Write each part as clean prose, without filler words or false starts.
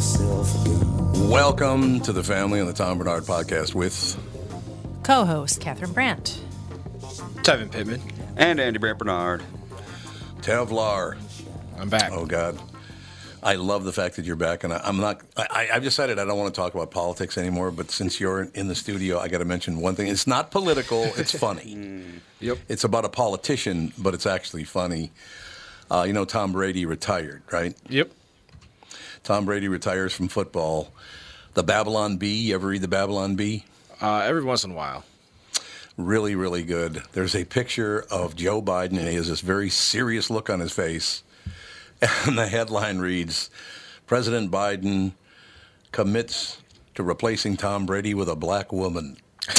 Welcome to the family on the Tom Bernard Podcast with co-host Catherine Brandt, Tevin Pittman, and Andy Brandt Bernard. Tevlar. I'm back. Oh, God. I love the fact that you're back, and I've decided I don't want to talk about politics anymore, but since you're in the studio, I got to mention one thing. It's not political, it's funny. Yep. It's about a politician, but it's actually funny. You know Tom Brady retired, right? Yep. Tom Brady retires from football. The Babylon Bee, you ever read the Babylon Bee? Every once in a while. Really, really good. There's a picture of Joe Biden, and he has this very serious look on his face. And the headline reads, President Biden commits to replacing Tom Brady with a black woman.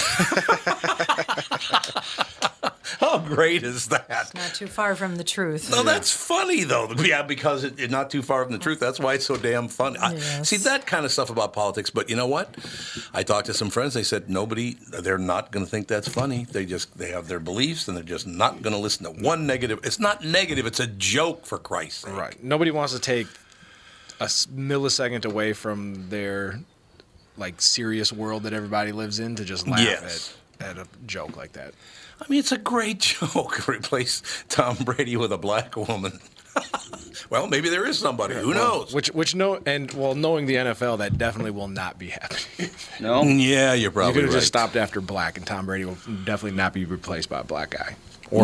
How great is that? It's not too far from the truth. No, that's funny, though. Yeah, because it's not too far from the truth. That's why it's so damn funny. Yes. See, that kind of stuff about politics. But you know what? I talked to some friends. They said they're not going to think that's funny. They have their beliefs, and they're just not going to listen to one negative. It's not negative. It's a joke, for Christ's sake. Right. Nobody wants to take a millisecond away from their serious world that everybody lives in to just laugh at a joke like that. I mean, it's a great joke. Replace Tom Brady with a black woman. Well, maybe there is somebody. Who knows? Knowing the NFL, that definitely will not be happening. No? Yeah, you're You probably could have right. just stopped after black, and Tom Brady will definitely not be replaced by a black guy.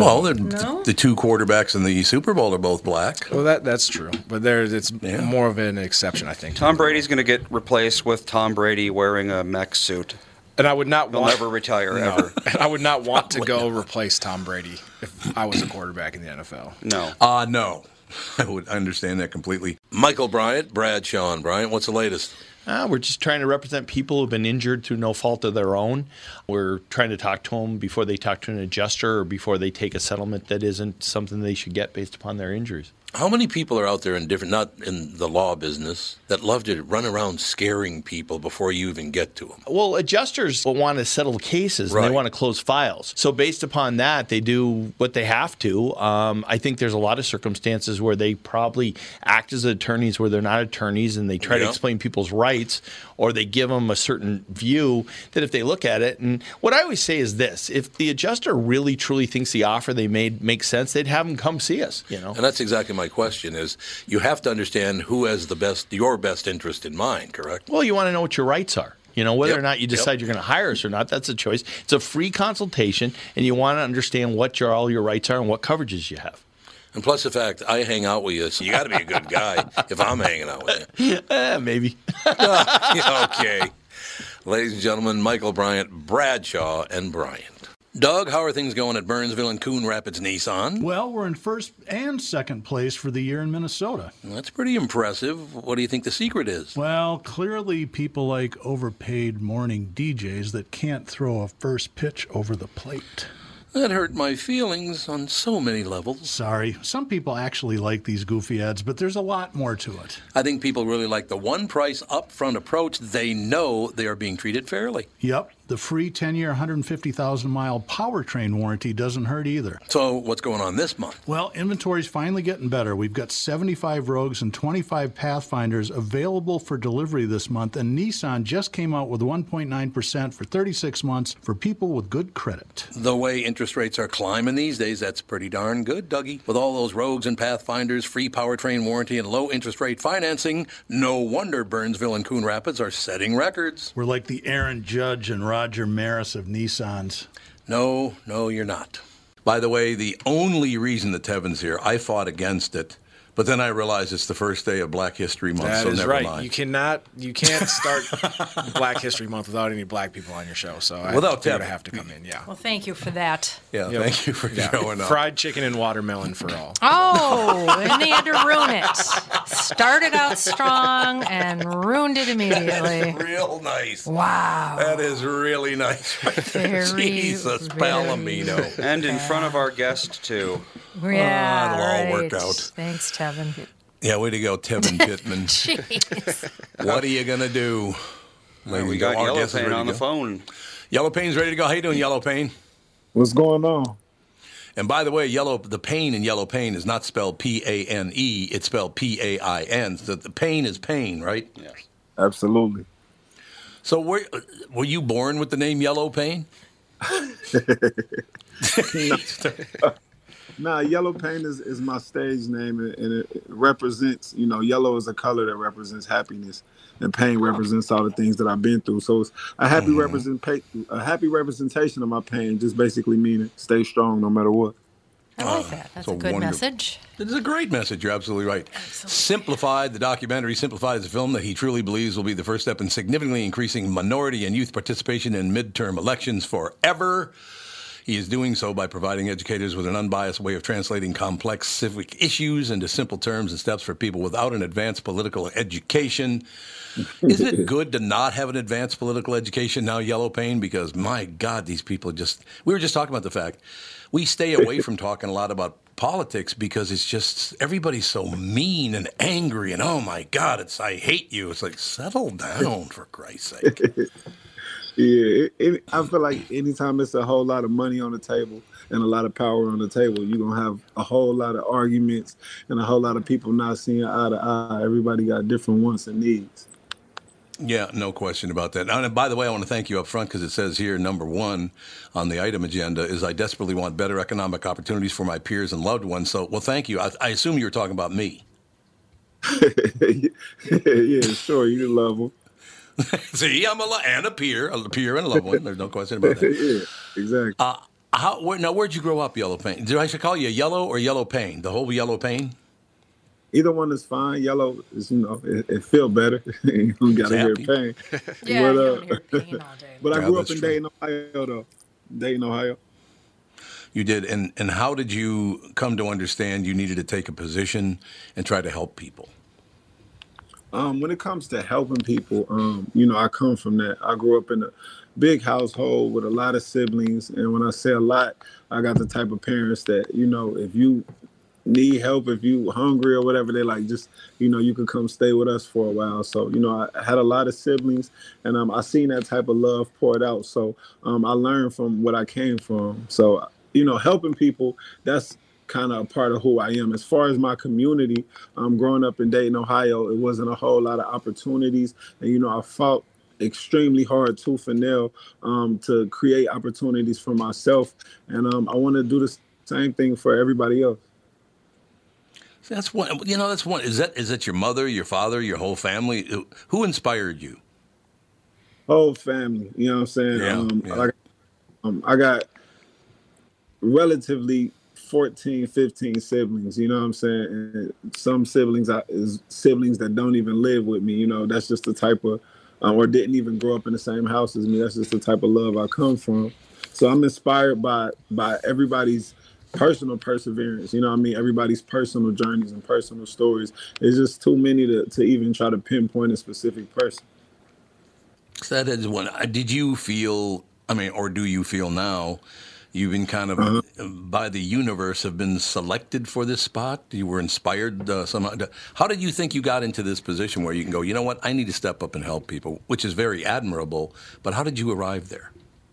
The two quarterbacks in the Super Bowl are both black. Well, that's true, but it's more of an exception, I think. Tom Brady's going to get replaced with Tom Brady wearing a mech suit. And I would not He'll never retire, ever. And I would not want to go replace Tom Brady if I was a quarterback in the NFL. No. No. I would understand that completely. Michael Bryant, Bradshaw and Bryant, what's the latest? We're just trying to represent people who've been injured through no fault of their own. We're trying to talk to them before they talk to an adjuster or before they take a settlement that isn't something they should get based upon their injuries. How many people are out there not in the law business, that love to run around scaring people before you even get to them? Well, adjusters will want to settle cases and they want to close files. So based upon that, they do what they have to. I think there's a lot of circumstances where they probably act as attorneys where they're not attorneys, and they try to explain people's rights, or they give them a certain view that if they look at it. And what I always say is this: if the adjuster really truly thinks the offer they made makes sense, they'd have them come see us. And that's exactly my question is, you have to understand who has your best interest in mind, correct? Well, you want to know what your rights are. Whether or not you decide you're going to hire us or not, that's a choice. It's a free consultation, and you want to understand what all your rights are and what coverages you have. And plus the fact I hang out with you, so you got to be a good guy if I'm hanging out with you. Maybe. Okay. Ladies and gentlemen, Michael Bryant, Bradshaw and Bryant. Doug, how are things going at Burnsville and Coon Rapids Nissan? Well, we're in first and second place for the year in Minnesota. Well, that's pretty impressive. What do you think the secret is? Well, clearly people like overpaid morning DJs that can't throw a first pitch over the plate. That hurt my feelings on so many levels. Sorry. Some people actually like these goofy ads, but there's a lot more to it. I think people really like the one-price upfront approach. They know they are being treated fairly. Yep. The free 10-year, 150,000-mile powertrain warranty doesn't hurt either. So what's going on this month? Well, inventory's finally getting better. We've got 75 Rogues and 25 Pathfinders available for delivery this month, and Nissan just came out with 1.9% for 36 months for people with good credit. The way interest rates are climbing these days, that's pretty darn good, Dougie. With all those Rogues and Pathfinders, free powertrain warranty, and low interest rate financing, no wonder Burnsville and Coon Rapids are setting records. We're like the Aaron Judge and Roger Maris of Nissans. No, you're not. By the way, the only reason that Tevin's here, I fought against it, but then I realized it's the first day of Black History Month, That so is never right. mind. You can't start Black History Month without any black people on your show. So I have to come in. Yeah. Well, thank you for that. Yeah, thank you for showing up. Fried chicken and watermelon for all. Oh, and they had to ruin it. Started out strong and ruined it immediately. Real nice. Wow. That is really nice. Jesus, Palomino. And in front of our guest, too. Yeah, it'll all work right. out. Thanks, Tevin. Yeah, way to go, Tevin Pittman. Jeez. What are you going to do? We got Yellow Pain on the phone. Yellow Pain's ready to go. How you doing, Yellow Pain? What's going on? And by the way, the pain in Yellow Pain is not spelled P-A-N-E. It's spelled P-A-I-N. So the pain is pain, right? Yes. Absolutely. So were you born with the name Yellow Pain? Nah, Yellow Pain is my stage name, and it represents, yellow is a color that represents happiness, and pain represents all the things that I've been through. So it's a happy representation of my pain, just basically meaning stay strong no matter what. I like that. That's a good message. It is a great message. You're absolutely right. Simplified, the documentary Simplified is a film that he truly believes will be the first step in significantly increasing minority and youth participation in midterm elections forever. He is doing so by providing educators with an unbiased way of translating complex civic issues into simple terms and steps for people without an advanced political education. Isn't it good to not have an advanced political education now, Yellow Pain? Because, my God, these people we were just talking about the fact we stay away from talking a lot about politics because it's just everybody's so mean and angry and, oh, my God, I hate you. It's like, settle down, for Christ's sake. Yeah, I feel like anytime it's a whole lot of money on the table and a lot of power on the table, you're going to have a whole lot of arguments and a whole lot of people not seeing eye to eye. Everybody got different wants and needs. Yeah, no question about that. And by the way, I want to thank you up front because it says here, number one on the item agenda is I desperately want better economic opportunities for my peers and loved ones. So, well, thank you. I assume you were talking about me. Yeah, sure. You love them. See, I'm a peer and a loved one. There's no question about that. Yeah, exactly. Now, where'd you grow up, Yellow Pain? Did I should call you Yellow or Yellow Pain? The whole Yellow Pain? Either one is fine. Yellow is, it feel better. You don't got to hear pain. Yeah, you don't hear pain all day. But I grew up in Dayton, Ohio, though. Dayton, Ohio. You did. And how did you come to understand you needed to take a position and try to help people? When it comes to helping people, I come from that. I grew up in a big household with a lot of siblings. And when I say a lot, I got the type of parents that, if you need help, if you hungry or whatever, they're like, just, you could come stay with us for a while. So, I had a lot of siblings and I seen that type of love poured out. So I learned from what I came from. So, helping people, that's kind of a part of who I am. As far as my community, growing up in Dayton, Ohio, it wasn't a whole lot of opportunities. And, I fought extremely hard tooth and nail to create opportunities for myself. And I want to do the same thing for everybody else. That's one. That's one. Is that your mother, your father, your whole family? Who inspired you? Whole family. You know what I'm saying? Yeah. I got relatively 14, 15 siblings. You know what I'm saying? And some siblings is siblings that don't even live with me. That's just the type of, or didn't even grow up in the same house as me. That's just the type of love I come from. So I'm inspired by everybody's personal perseverance, everybody's personal journeys and personal stories. It's just too many to even try to pinpoint a specific person. So that is one. Did you feel, or do you feel now, you've been kind of, by the universe, have been selected for this spot? You were inspired somehow. How did you think you got into this position where you can go, you know what, I need to step up and help people, which is very admirable, but how did you arrive there?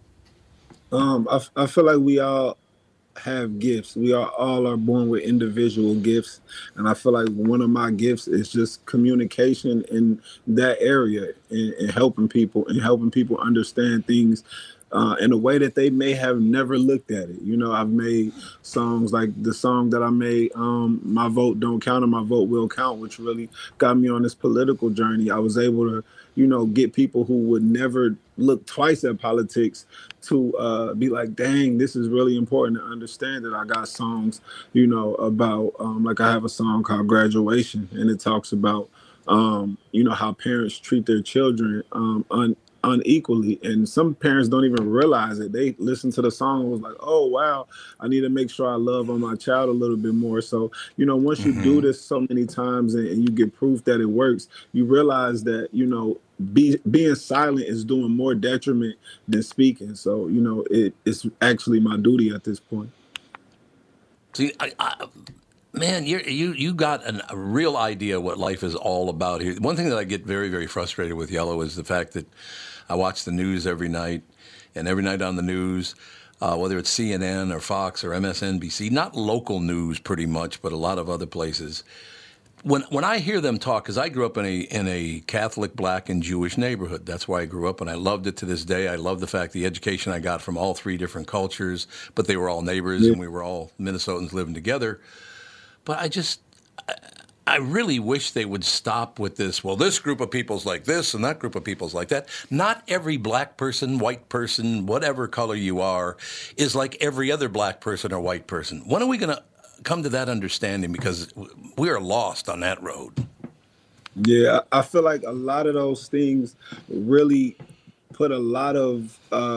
I feel like we all have gifts. We all are born with individual gifts, and I feel like one of my gifts is just communication in that area and helping people understand things in a way that they may have never looked at it. I've made songs like the song that I made, My Vote Don't Count and My Vote Will Count, which really got me on this political journey. I was able to, get people who would never look twice at politics to be like, dang, this is really important to understand that. I got songs, about, like I have a song called Graduation, and it talks about, how parents treat their children unequally, and some parents don't even realize it. They listen to the song and was like, oh wow, I need to make sure I love on my child a little bit more. So once you do this so many times and you get proof that it works, you realize that being silent is doing more detriment than speaking. So it's actually my duty at this point. See, man, you got a real idea what life is all about here. One thing that I get very, very frustrated with, Yellow, is the fact that I watch the news every night, and every night on the news, whether it's CNN or Fox or MSNBC, not local news pretty much, but a lot of other places, when I hear them talk, because I grew up in a Catholic, Black, and Jewish neighborhood. That's why I grew up, and I loved it to this day. I love the fact the education I got from all three different cultures, but they were all neighbors, and we were all Minnesotans living together. But I really wish they would stop with this. Well, this group of people's like this, and that group of people's like that. Not every black person, white person, whatever color you are, is like every other black person or white person. When are we going to come to that understanding, because we are lost on that road? Yeah, I feel like a lot of those things really put a lot of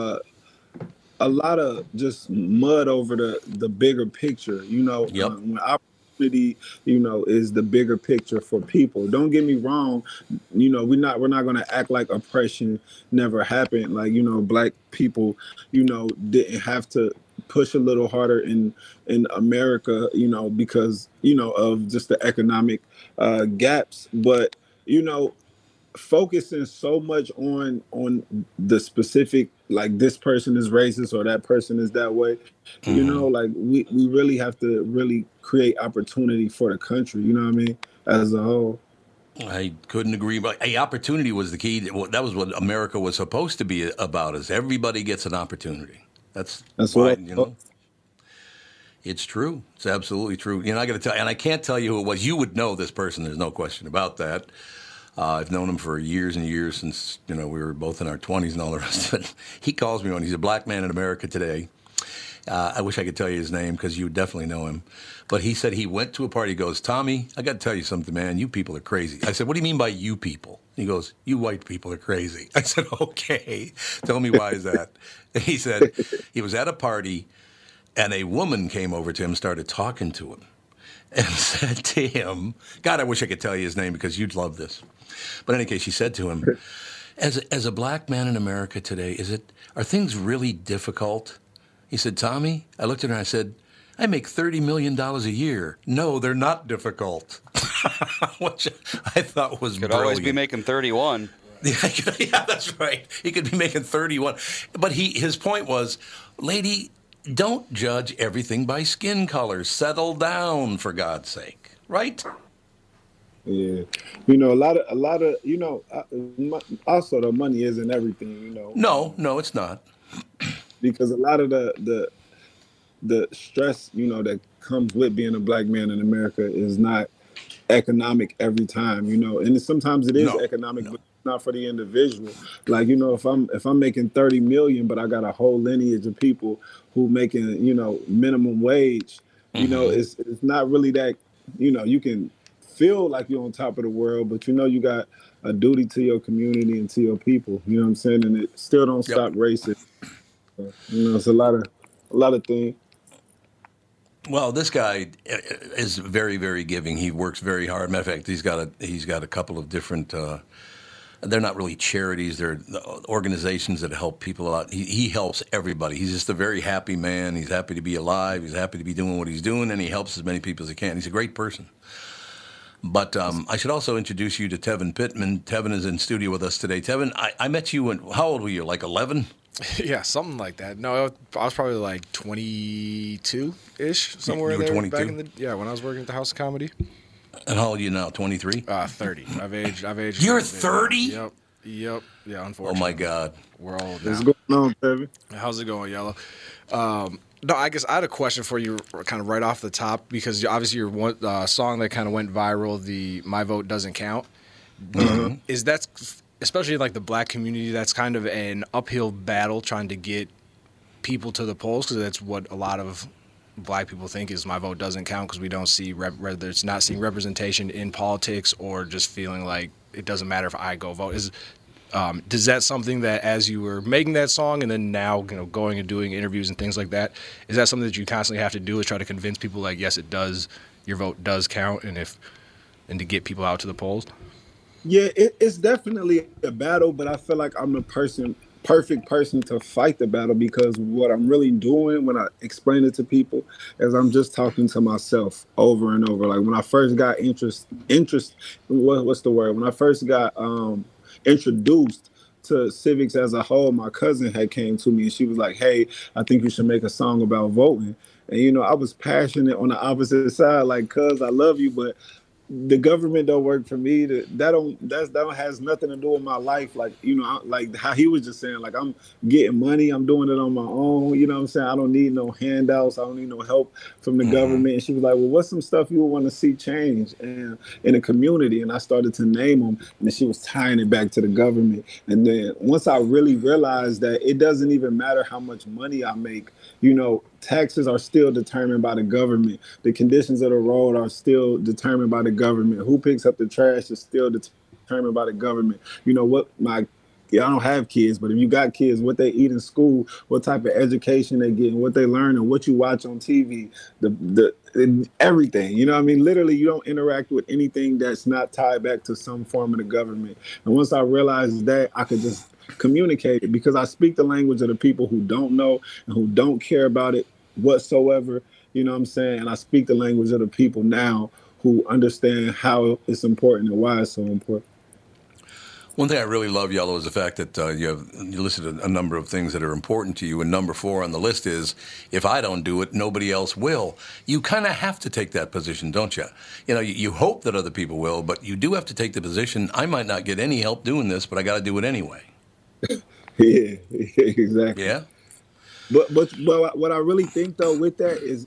just mud over the bigger picture. You know, Yep. When opportunity, you know, is the bigger picture for people. Don't get me wrong. You know, we're not going to act like oppression never happened. Like, you know, black people, you know, didn't have to push a little harder in America, you know, because, you know, of just the economic gaps. But, you know, focusing so much on the specific, like this person is racist or that person is that way, you know, like we really have to really create opportunity for the country, you know what I mean, as a whole. I couldn't agree. But opportunity was the key. That was what America was supposed to be about, is everybody gets an opportunity. That's why, what, you know, it's true. It's absolutely true. You know, I got to tell you, and I can't tell you who it was. You would know this person. There's no question about that. I've known him for years and years, since, you know, we were both in our 20s and all the rest of it. He calls me when he's a black man in America today. I wish I could tell you his name, because you would definitely know him. But he said he went to a party. He goes, Tommy, I got to tell you something, man. You people are crazy. I said, what do you mean by you people? He goes, you white people are crazy. I said, okay. Tell me, why is that? He said he was at a party, and a woman came over to him and started talking to him and said to him, God, I wish I could tell you his name, because you'd love this. But in any case, she said to him, as a black man in America today, are things really difficult? He said, Tommy, I looked at her and I said, I make $30 million a year. No, they're not difficult. Which I thought was Could brilliant. always be making 31. Yeah, that's right. He could be making 31. But his point was, lady, don't judge everything by skin color. Settle down, for God's sake. Right? Yeah, you know, a lot of, you know, also the money isn't everything, you know. No, it's not. Because a lot of the stress, you know, that comes with being a black man in America is not economic every time, you know, and sometimes it is economic, but not for the individual. Like, you know, if I'm making 30 million, but I got a whole lineage of people who making, you know, minimum wage, you know, it's not really that, you know, you can feel like you're on top of the world, but you know, you got a duty to your community and to your people, you know what I'm saying? And it still don't stop racism. You know, it's a lot of things. Well, this guy is very, very giving. He works very hard. Matter of fact, he's got a couple of different. They're not really charities; they're organizations that help people out. He helps everybody. He's just a very happy man. He's happy to be alive. He's happy to be doing what he's doing, and he helps as many people as he can. He's a great person. But I should also introduce you to Tevin Pittman. Tevin is in studio with us today. Tevin, I met you when, how old were you? Like 11? Yeah, something like that. No, I was probably like 22-ish, somewhere You were there. 22? Back in when I was working at the House of Comedy. And how old are you now? 23? 30. I've aged. You're 30? Yep. Yeah, unfortunately. Oh my God. We're old now. What's going on, baby? How's it going, Yellow? No, I guess I had a question for you kind of right off the top, because obviously your one song that kind of went viral, the My Vote Doesn't Count. Mm-hmm. Is that, especially like the black community, that's kind of an uphill battle trying to get people to the polls, because that's what a lot of black people think is my vote doesn't count, because we don't see, whether it's not seeing representation in politics or just feeling like it doesn't matter if I go vote. Does that something that, as you were making that song and then now, you know, going and doing interviews and things like that, is that something that you constantly have to do, is try to convince people like, yes, it does, your vote does count, and to get people out to the polls? Yeah, it's definitely a battle, but I feel like I'm the perfect person to fight the battle, because what I'm really doing when I explain it to people is I'm just talking to myself over and over. Like when I first got what's the word? When I first got introduced to civics as a whole, my cousin had came to me and she was like, hey, I think you should make a song about voting. And, you know, I was passionate on the opposite side, like, cuz I love you, but the government don't work for me. That don't has nothing to do with my life. Like, like how he was just saying, like, I'm getting money, I'm doing it on my own. You know what I'm saying? I don't need no handouts. I don't need no help from the government. And she was like, well, what's some stuff you would want to see change and in the community? And I started to name them, and then she was tying it back to the government. And then once I really realized that it doesn't even matter how much money I make, taxes are still determined by the government. The conditions of the road are still determined by the government. Who picks up the trash is still determined by the government. I don't have kids, but if you got kids, what they eat in school, what type of education they get, and what they learn, and what you watch on TV, everything. You know what I mean? Literally, you don't interact with anything that's not tied back to some form of the government. And once I realized that, I could just communicate it, because I speak the language of the people who don't know and who don't care about it whatsoever. You know what I'm saying? And I speak the language of the people now who understand how it's important and why it's so important. One thing I really love, Yellow, is the fact that you listed a number of things that are important to you, and number 4 on the list is, if I don't do it, nobody else will. You kind of have to take that position, don't you? You hope that other people will, but you do have to take the position, I might not get any help doing this, but I got to do it anyway. Yeah, exactly. Yeah. But what I really think, though, with that is,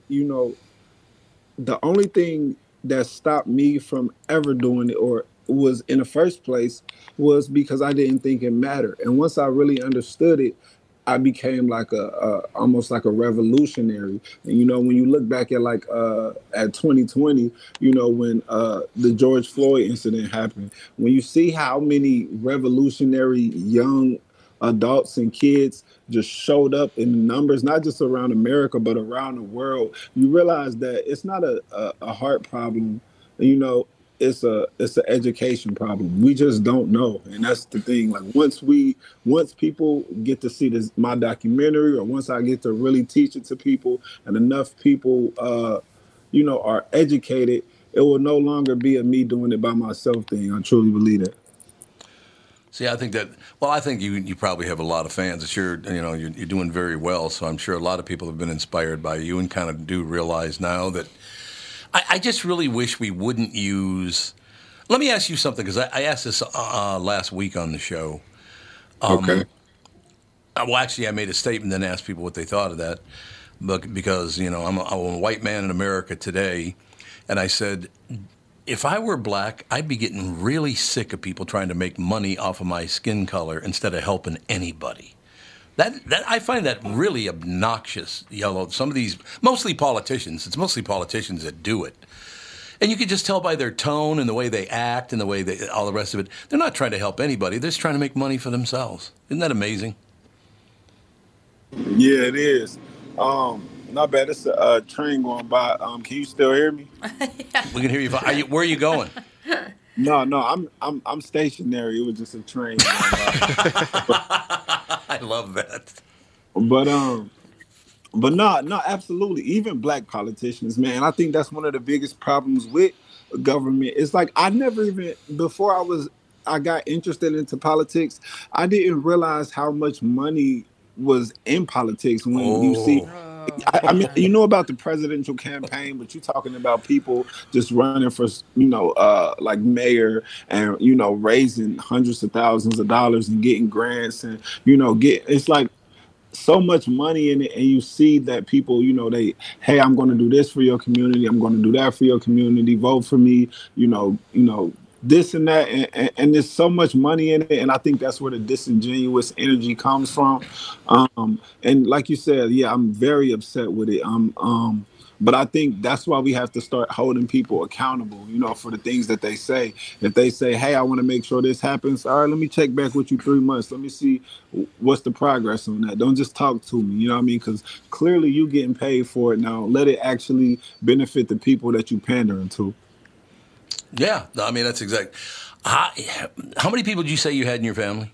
the only thing that stopped me from ever doing it, or was in the first place, was because I didn't think it mattered. And once I really understood it, I became like almost like a revolutionary. And when you look back at 2020, when the George Floyd incident happened, when you see how many revolutionary young adults and kids just showed up in numbers, not just around America, but around the world, you realize that it's not a heart problem. It's an education problem. We just don't know. And that's the thing. Like, once people get to see my documentary, or once I get to really teach it to people, and enough people, are educated, it will no longer be a me doing it by myself thing. I truly believe that. See, I think you probably have a lot of fans. You're doing very well, so I'm sure a lot of people have been inspired by you and kind of do realize now that I just really wish we wouldn't use. Let me ask you something, because I asked this last week on the show. Okay. Well, actually, I made a statement and asked people what they thought of that, but because I'm a white man in America today, and I said, if I were black, I'd be getting really sick of people trying to make money off of my skin color instead of helping anybody. That I find that really obnoxious, Yellow. Some of these, mostly politicians, it's mostly politicians that do it. And you can just tell by their tone and the way they act and the way all the rest of it, they're not trying to help anybody. They're just trying to make money for themselves. Isn't that amazing? Yeah, it is. Not bad. It's a train going by. Can you still hear me? Yeah. We can hear you. Where are you going? No, I'm stationary. It was just a train going by. I love that. But no, absolutely. Even black politicians, man. I think that's one of the biggest problems with government. It's like, I never even, before I got interested into politics, I didn't realize how much money was in politics. When you see, I mean, you know about the presidential campaign, but you're talking about people just running for, like mayor, and, raising hundreds of thousands of dollars and getting grants, and, it's like so much money in it. And you see that people, hey, I'm going to do this for your community. I'm going to do that for your community. Vote for me, this and that. And there's so much money in it. And I think that's where the disingenuous energy comes from. And like you said, yeah, I'm very upset with it. But I think that's why we have to start holding people accountable, for the things that they say. If they say, hey, I want to make sure this happens, all right, let me check back with you 3 months. Let me see what's the progress on that. Don't just talk to me, you know what I mean? Because clearly you getting paid for it now. Let it actually benefit the people that you pandering to. Yeah, I mean, that's exact. How many people did you say you had in your family?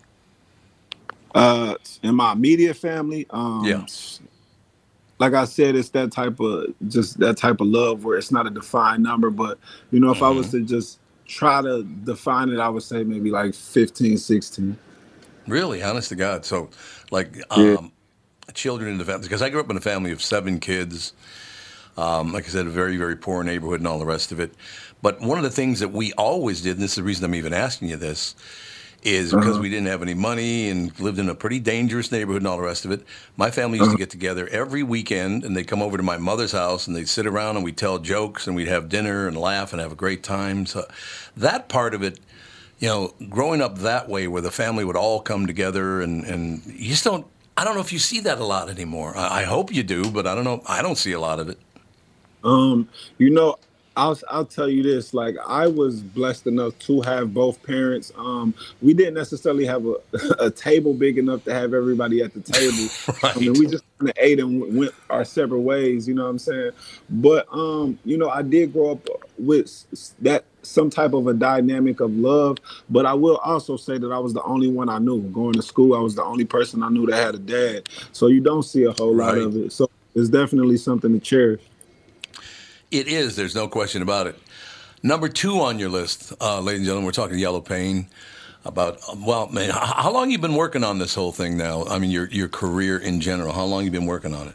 In my immediate family, yeah. Like I said, it's that type of love where it's not a defined number. But, if I was to just try to define it, I would say maybe like 15, 16. Really? Honest to God. So, like, children in the family. Because I grew up in a family of 7 kids. Like I said, a very, very poor neighborhood and all the rest of it. But one of the things that we always did, and this is the reason I'm even asking you this, is because we didn't have any money and lived in a pretty dangerous neighborhood and all the rest of it. My family used to get together every weekend, and they'd come over to my mother's house, and they'd sit around, and we'd tell jokes, and we'd have dinner and laugh and have a great time. So that part of it, growing up that way where the family would all come together, and you just don't, I don't know if you see that a lot anymore. I hope you do, but I don't know. I don't see a lot of it. You know, I'll tell you this. Like, I was blessed enough to have both parents. We didn't necessarily have a table big enough to have everybody at the table. Right. I mean, we just kind of ate and went our separate ways. You know what I'm saying? But I did grow up with that some type of a dynamic of love. But I will also say that I was the only one I knew going to school. I was the only person I knew that had a dad. So you don't see a whole lot of it. So it's definitely something to cherish. It is. There's no question about it. Number 2 on your list, ladies and gentlemen, we're talking Yellow Pain. About, well, man, how long have you been working on this whole thing now? I mean, your career in general. How long have you been working on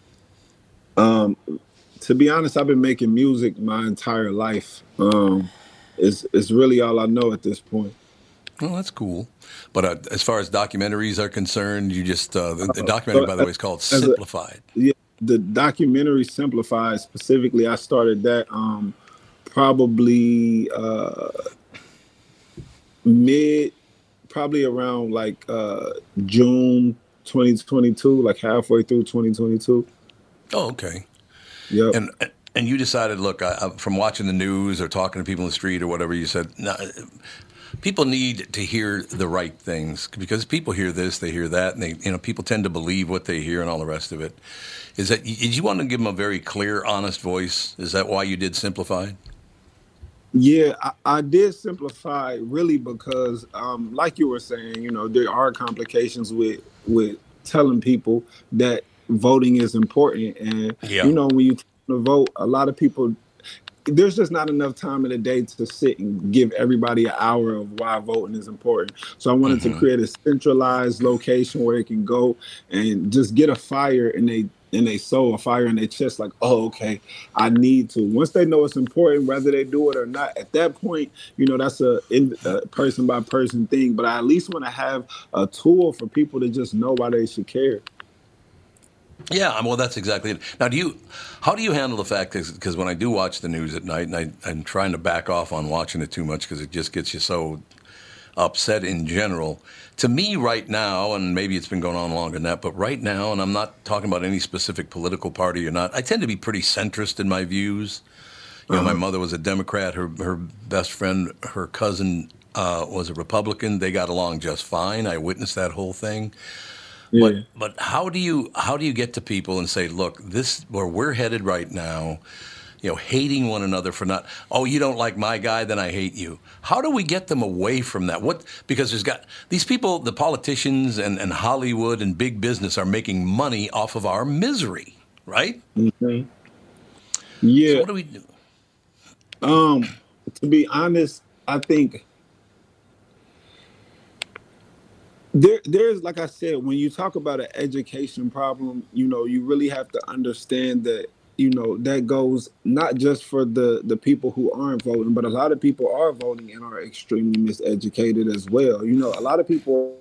it? To be honest, I've been making music my entire life. It's really all I know at this point. Oh, that's cool. But as far as documentaries are concerned, you just the documentary, by the way, is called Simplified. Yeah. The documentary Simplified, specifically, I started that probably probably around like June 2022, like halfway through 2022. Oh, okay. Yep. And you decided, look, from watching the news or talking to people in the street or whatever, you said, no, people need to hear the right things, because people hear this, they hear that, and they, people tend to believe what they hear and all the rest of it. Did you want to give them a very clear, honest voice? Is that why you did Simplified? Yeah, I did Simplify really because, like you were saying, there are complications with telling people that voting is important. And, when you vote, a lot of people, there's just not enough time in the day to sit and give everybody an hour of why voting is important. So I wanted to create a centralized location where they can go and just get a fire in they soul, a fire in their chest, like, oh, okay, I need to. Once they know it's important, whether they do it or not, at that point, that's a person by person thing. But I at least want to have a tool for people to just know why they should care. Yeah, well, that's exactly it. Now, how do you handle the fact, because when I do watch the news at night, and I'm trying to back off on watching it too much because it just gets you so upset in general. To me right now, and maybe it's been going on longer than that, but right now, and I'm not talking about any specific political party or not, I tend to be pretty centrist in my views. My mother was a Democrat. Her best friend, her cousin, was a Republican. They got along just fine. I witnessed that whole thing. Yeah. But how do you get to people and say, look, this where we're headed right now, hating one another for not, oh, you don't like my guy, then I hate you. How do we get them away from that? Because there's got these people, the politicians and Hollywood and big business are making money off of our misery, right? Mm-hmm. Yeah. So what do we do? To be honest, I think there's, like I said, when you talk about an education problem, you really have to understand that, that goes not just for the people who aren't voting, but a lot of people are voting and are extremely miseducated as well. A lot of people,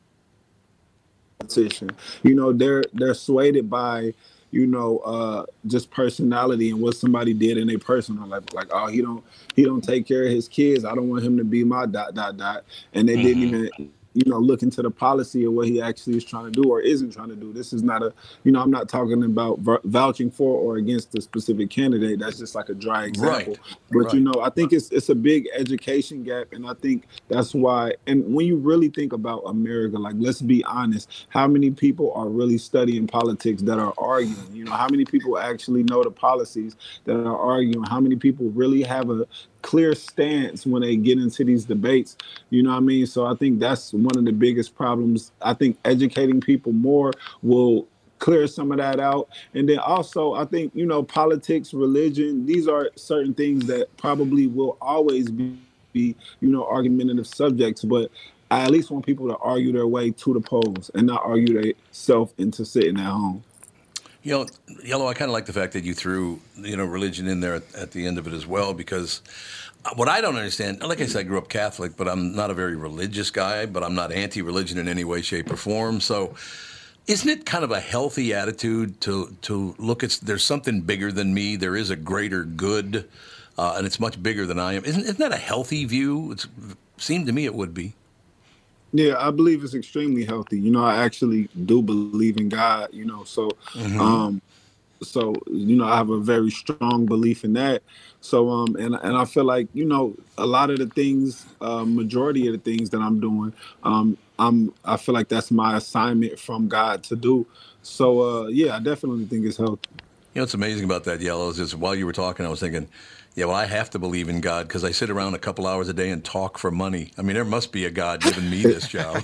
they're swayed by, just personality and what somebody did in their personal life. Like, oh, he don't take care of his kids. I don't want him to be my ... And they didn't even look into the policy of what he actually is trying to do or isn't trying to do. This is not I'm not talking about vouching for or against a specific candidate. That's just like a dry example. Right. But, I think it's a big education gap. And I think that's why, and when you really think about America, like, let's be honest, how many people are really studying politics that are arguing? How many people actually know the policies that are arguing? How many people really have a clear stance when they get into these debates? You know what I mean? So I think that's one of the biggest problems. I think educating people more will clear some of that out. And then also, I think, politics, religion, these are certain things that probably will always be argumentative subjects. But I at least want people to argue their way to the polls and not argue themselves into sitting at home. You know, Yellow, I kind of like the fact that you threw, religion in there at the end of it as well, because what I don't understand, like I said, I grew up Catholic, but I'm not a very religious guy, but I'm not anti-religion in any way, shape, or form. So isn't it kind of a healthy attitude to look at, there's something bigger than me, there is a greater good, and it's much bigger than I am. Isn't that a healthy view? It seemed to me it would be. Yeah, I believe it's extremely healthy. I actually do believe in God, so so I have a very strong belief in that. So and I feel like, a lot of the things, majority of the things that I'm doing, I feel like that's my assignment from God to do. So yeah, I definitely think it's healthy. What's amazing about that, Yellow, is while you were talking, I was thinking, yeah, well, I have to believe in God because I sit around a couple hours a day and talk for money. I mean, there must be a God giving me this job.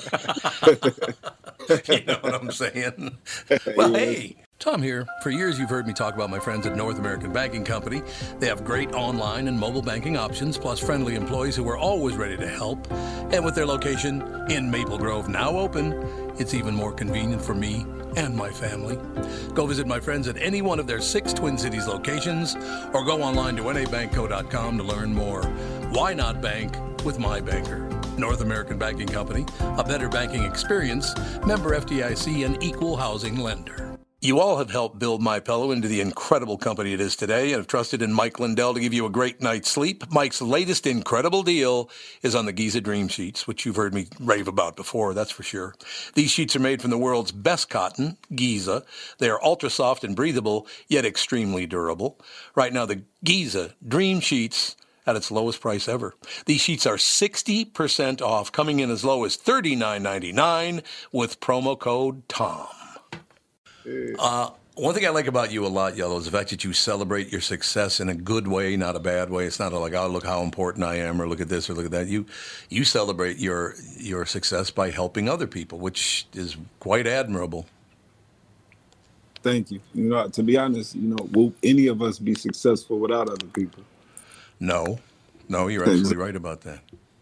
You know what I'm saying? Well, hey, Tom here. For years, you've heard me talk about my friends at North American Banking Company. They have great online and mobile banking options, plus friendly employees who are always ready to help. And with their location in Maple Grove now open, it's even more convenient for me and my family. Go visit my friends at any one of their 6 Twin Cities locations or go online to nabankco.com to learn more. Why not bank with my banker? North American Banking Company, a better banking experience, member FDIC, and equal housing lender. You all have helped build MyPillow into the incredible company it is today and have trusted in Mike Lindell to give you a great night's sleep. Mike's latest incredible deal is on the Giza Dream Sheets, which you've heard me rave about before, that's for sure. These sheets are made from the world's best cotton, Giza. They are ultra soft and breathable, yet extremely durable. Right now, the Giza Dream Sheets at its lowest price ever. These sheets are 60% off, coming in as low as $39.99 with promo code TOM. One thing I like about you a lot, Yellow, is the fact that you celebrate your success in a good way, not a bad way. It's not like, oh, look how important I am, or look at this, or look at that. You celebrate your success by helping other people, which is quite admirable. Thank you. To be honest, will any of us be successful without other people? No, you're absolutely right about that.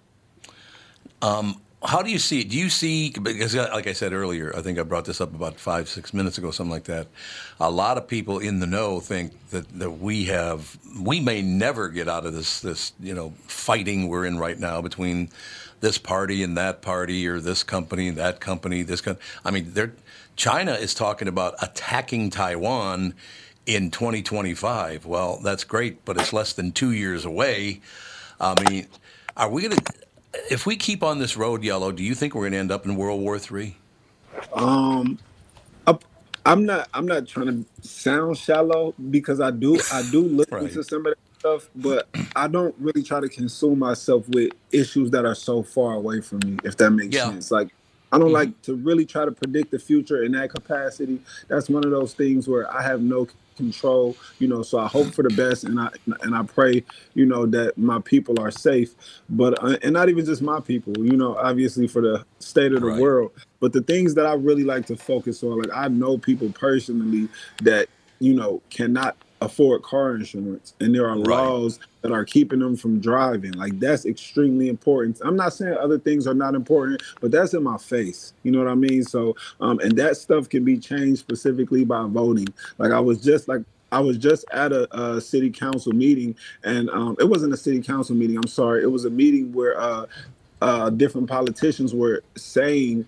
How do you see it? Do you see, because like I said earlier, I think I brought this up about 5-6 minutes ago, something like that. A lot of people in the know think that we may never get out of this fighting we're in right now between this party and that party, or this company and that company, I mean, China is talking about attacking Taiwan in 2025. Well, that's great, but it's less than 2 years away. I mean, are we going to... If we keep on this road, Yellow, do you think we're going to end up in World War III? I'm not trying to sound shallow, because I do look right. into some of that stuff, but I don't really try to consume myself with issues that are so far away from me, if that makes sense. Like, I don't like to really try to predict the future in that capacity. That's one of those things where I have no control, so I hope for the best, and I pray, that my people are safe, but and not even just my people, obviously for the state of the world. But the things that I really like to focus on, like, I know people personally that cannot afford car insurance, and there are laws that are keeping them from driving. Like, that's extremely important. I'm not saying other things are not important, but that's in my face. You know what I mean? So, and that stuff can be changed specifically by voting. Like, I was just at a city council meeting, and it wasn't a city council meeting. I'm sorry. It was a meeting where different politicians were saying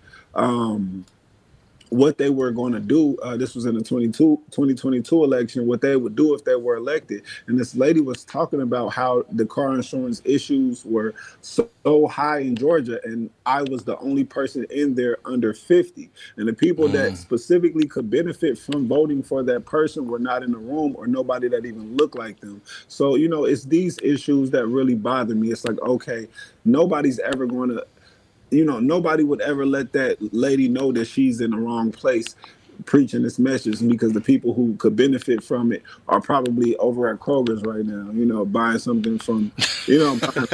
what they were going to do. This was in the 2022 election, what they would do if they were elected. And this lady was talking about how the car insurance issues were so high in Georgia, and I was the only person in there under 50. And the people that specifically could benefit from voting for that person were not in the room, or nobody that even looked like them. So, it's these issues that really bother me. It's like, okay, nobody's ever going to, nobody would ever let that lady know that she's in the wrong place preaching this message, because the people who could benefit from it are probably over at Kroger's right now, buying something from,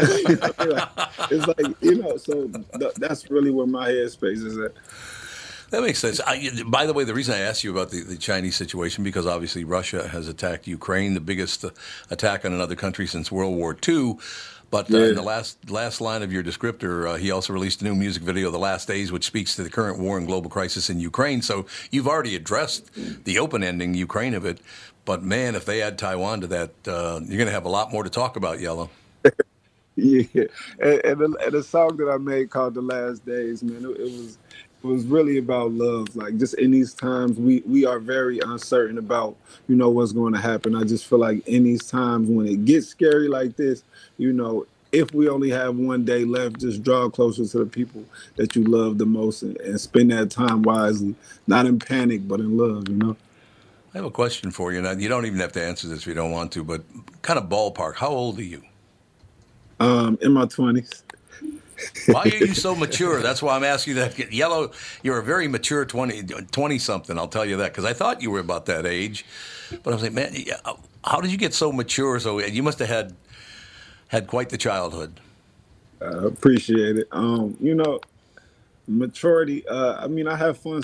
it's like, so that's really where my headspace is at. That makes sense. By the way, the reason I asked you about the Chinese situation, because obviously Russia has attacked Ukraine, the biggest attack on another country since World War II. But in the last line of your descriptor, he also released a new music video, The Last Days, which speaks to the current war and global crisis in Ukraine. So you've already addressed the open-ending Ukraine of it. But, man, if they add Taiwan to that, you're going to have a lot more to talk about, Yellow. Yeah, and the song that I made called "The Last Days," man, it was really about love. Like, just in these times, we are very uncertain about what's going to happen. I just feel like in these times when it gets scary like this, if we only have one day left, just draw closer to the people that you love the most and spend that time wisely, not in panic but in love. I have a question for you. Now, you don't even have to answer this if you don't want to, but kind of ballpark. How old are you? In my 20s. Why are you so mature? That's why I'm asking you that. Yellow, you're a very mature 20-something, I'll tell you that, because I thought you were about that age. But I was like, man, how did you get so mature? So you must have had quite the childhood. Appreciate it. Maturity, I have fun.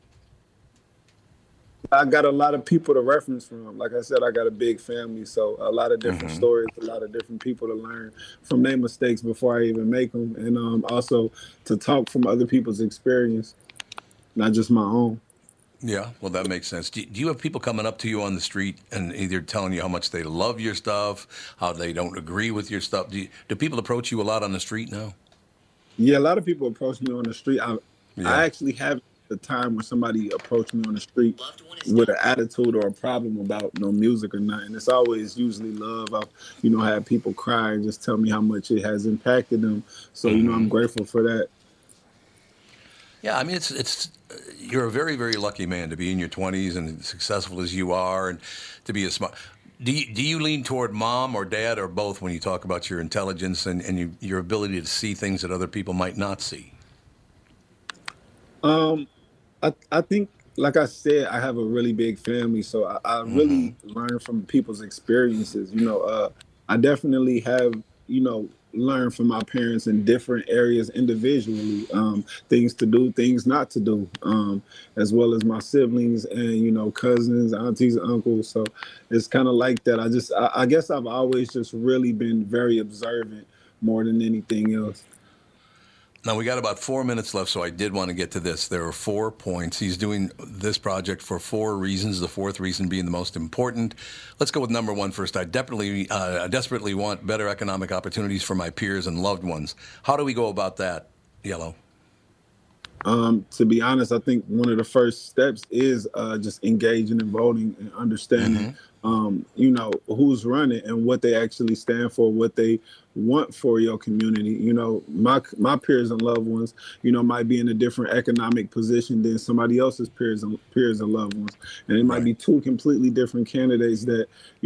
I got a lot of people to reference from. Like I said, I got a big family, so a lot of different stories, a lot of different people to learn from their mistakes before I even make them, and also to talk from other people's experience, not just my own. Yeah, well, that makes sense. Do you have people coming up to you on the street and either telling you how much they love your stuff, how they don't agree with your stuff? Do people approach you a lot on the street now? Yeah, a lot of people approach me on the street. I actually have the time where somebody approached me on the street with an attitude or a problem about no music or nothing. It's always usually love. I've had people cry and just tell me how much it has impacted them. So I'm grateful for that. Yeah, I mean it's you're a very, very lucky man to be in your 20s and as successful as you are, and to be a smart. Do you lean toward mom or dad or both when you talk about your intelligence and your ability to see things that other people might not see? I think, like I said, I have a really big family, so I really learn from people's experiences. I definitely have, learned from my parents in different areas individually, things to do, things not to do, as well as my siblings and, cousins, aunties, uncles. So it's kind of like that. I guess I've always just really been very observant more than anything else. Now, we got about 4 minutes left, so I did want to get to this. There are 4 points. He's doing this project for 4 reasons, the 4th reason being the most important. Let's go with number 1 first. I desperately want better economic opportunities for my peers and loved ones. How do we go about that, Yellow? To be honest, I think one of the first steps is just engaging in voting and understanding, who's running and what they actually stand for, what they want for your community. My peers and loved ones, might be in a different economic position than somebody else's peers and loved ones. And it might be 2 completely different candidates that,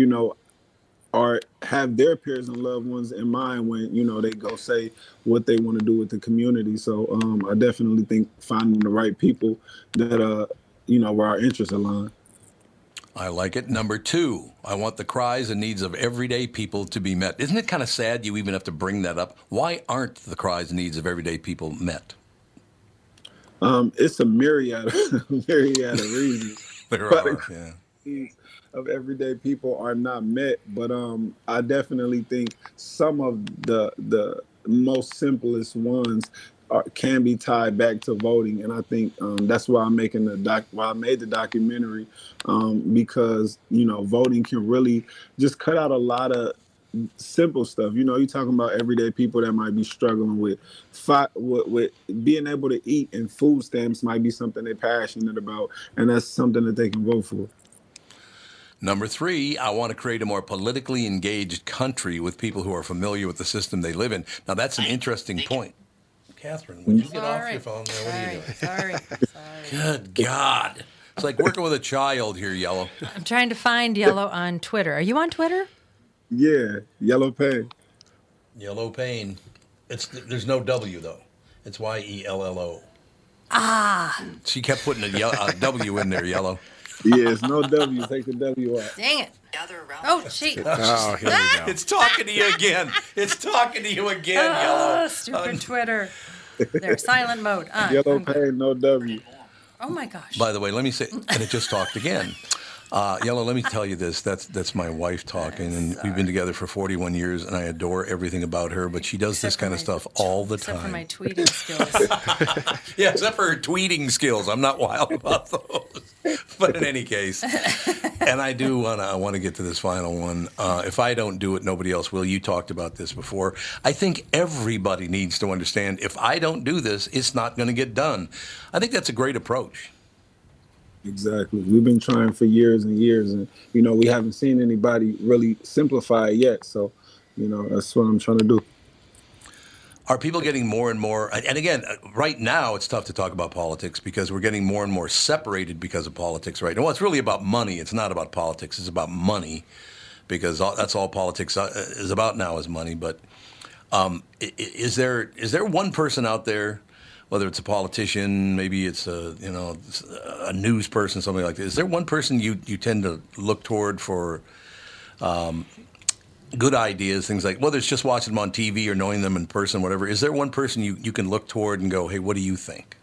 have their peers and loved ones in mind when, they go say what they want to do with the community. So I definitely think finding the right people that, where our interests align. I like it. Number 2, I want the cries and needs of everyday people to be met. Isn't it kind of sad you even have to bring that up? Why aren't the cries and needs of everyday people met? It's a myriad of reasons. There are, yeah. Of everyday people are not met, but I definitely think some of the most simplest ones can be tied back to voting, and I think that's why I'm making why I made the documentary, because voting can really just cut out a lot of simple stuff. You're talking about everyday people that might be struggling with being able to eat, and food stamps might be something they're passionate about, and that's something that they can vote for. Number 3, I want to create a more politically engaged country with people who are familiar with the system they live in. Now, that's an interesting point. Catherine, would you get off your phone there? What are you doing? Sorry. Good God. It's like working with a child here, Yellow. I'm trying to find Yellow on Twitter. Are you on Twitter? Yeah, Yellow Pain. Yellow Pain. There's no W, though. It's YELLO. Ah. She kept putting a W in there, Yellow. Yeah, it's no W. Take the W out. Dang it. Oh, gee. Oh, here we go. It's talking to you again. It's talking to you again, Yellow. Stupid Twitter. There, silent mode. Yellow Pain, no W. Oh my gosh. By the way, let me say, and it just talked again. Yellow, let me tell you this. That's my wife talking, and we've been together for 41 years, and I adore everything about her, but she does this kind of stuff all the time. Except for my tweeting skills. Yeah, except for her tweeting skills. I'm not wild about those. But in any case, and I do want to get to this final one. If I don't do it, nobody else will. You talked about this before. I think everybody needs to understand if I don't do this, it's not going to get done. I think that's a great approach. Exactly. We've been trying for years and years, and we haven't seen anybody really simplify it yet. So, that's what I'm trying to do. Are people getting more and more? And again, right now it's tough to talk about politics because we're getting more and more separated because of politics right now. Well, it's really about money. It's not about politics. It's about money because that's all politics is about now is money. But is there one person out there? Whether it's a politician, maybe it's a news person, something like that. Is there one person you tend to look toward for good ideas, things like whether it's just watching them on TV or knowing them in person, whatever? Is there one person you can look toward and go, hey, what do you think?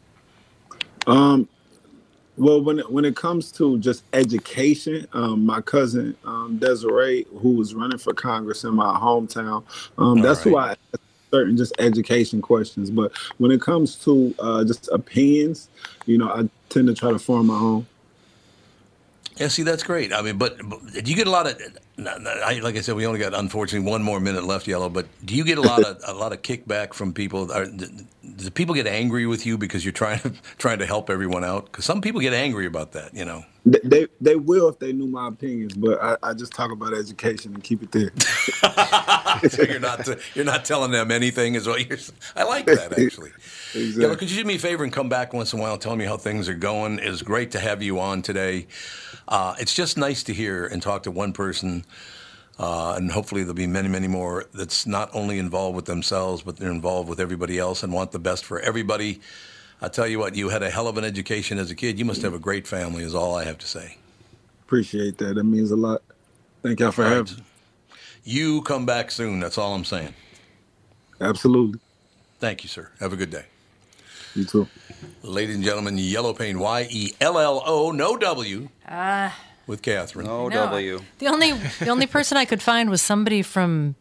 Well, when it comes to just education, my cousin Desiree, who was running for Congress in my hometown, that's who I. Certain just education questions, but when it comes to just opinions, I tend to try to form my own. Yeah, see, that's great. I mean, but do you get a lot of? Like I said, we only got unfortunately 1 more minute left, Yellow. But do you get a lot of kickback from people? Do people get angry with you because you're trying to help everyone out? Because some people get angry about that, They will if they knew my opinions, but I just talk about education and keep it there. So you're not telling them anything, is what you're. I like that actually. Exactly. Yellow, could you do me a favor and come back once in a while and tell me how things are going? It's great to have you on today. It's just nice to hear and talk to one person, and hopefully there'll be many, many more that's not only involved with themselves, but they're involved with everybody else and want the best for everybody. I tell you what, you had a hell of an education as a kid. You must have a great family is all I have to say. Appreciate that. That means a lot. Thank y'all for having me. You come back soon. That's all I'm saying. Absolutely. Thank you, sir. Have a good day. You too. Ladies and gentlemen, Yellow Pain, Yello, no W, with Catherine. No W. The only person I could find was somebody from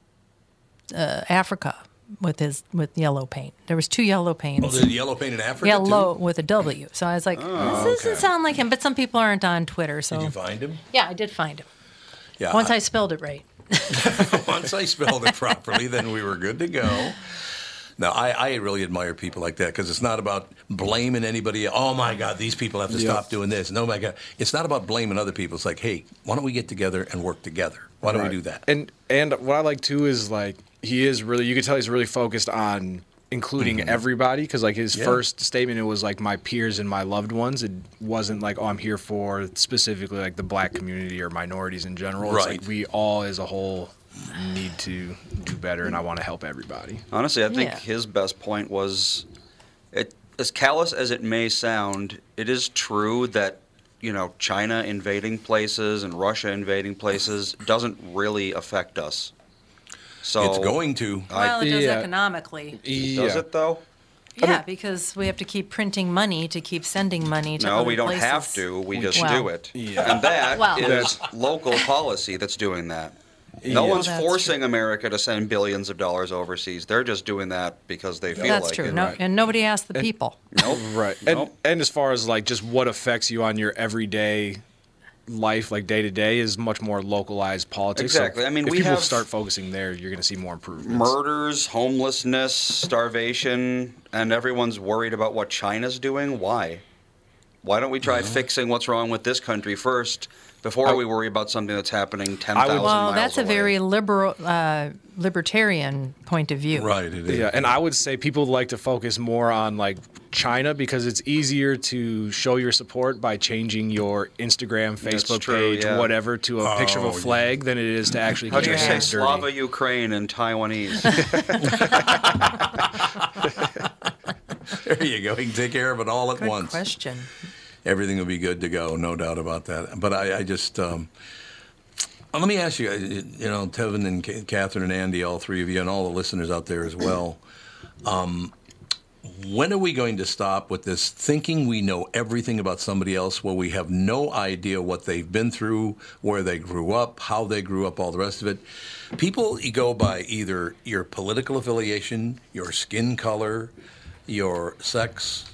Africa with yellow paint. There was 2 yellow paints. Oh, there's yellow paint in Africa Yellow too? with a W. So I was like, this doesn't sound like him. But some people aren't on Twitter. So Did you find him? Yeah, I did find him. Yeah. Once I spelled it right. Once I spelled it properly, then we were good to go. Now, I really admire people like that because it's not about blaming anybody. Oh, my God, these people have to stop doing this. No, my God. It's not about blaming other people. It's like, hey, why don't we get together and work together? Why don't we do that? And what I like, too, is, like, he is really – you can tell he's really focused on including everybody because, like, his first statement, it was, like, my peers and my loved ones. It wasn't like, oh, I'm here for specifically, like, the black community or minorities in general. It's like we all as a whole – need to do better, and I want to help everybody. Honestly, I think his best point was, as callous as it may sound, it is true that China invading places and Russia invading places doesn't really affect us. So it's going to. Well, it does economically. Does it though? Yeah, because we have to keep printing money to keep sending money to other we don't places. have to. We just do it. Yeah. And that is local policy that's doing that. No one's forcing America to send billions of dollars overseas. They're just doing that because they feel That's like true. it. No, and nobody asked the people. Nope. Right. And as far as like just what affects you on your everyday life, like day to day, is much more localized politics. Exactly. So I mean, if we people have start focusing there, you're going to see more improvements. Murders, homelessness, starvation, and everyone's worried about what China's doing. Why? Why don't we try fixing what's wrong with this country first before we worry about something that's happening 10,000 miles away? Well, that's a very libertarian point of view. Right, it is. Yeah, and I would say people like to focus more on like China because it's easier to show your support by changing your Instagram, Facebook page, whatever, to a picture of a flag than it is to actually How get do you your say hands dirty. Slava Ukraine and Taiwanese? There you go. He can take care of it all at Good once. question. Everything will be good to go, no doubt about that. But I just, let me ask you, Tevin and Catherine and Andy, all three of you, and all the listeners out there as well. when are we going to stop with this thinking we know everything about somebody else where we have no idea what they've been through, where they grew up, how they grew up, all the rest of it? People go by either your political affiliation, your skin color, your sex.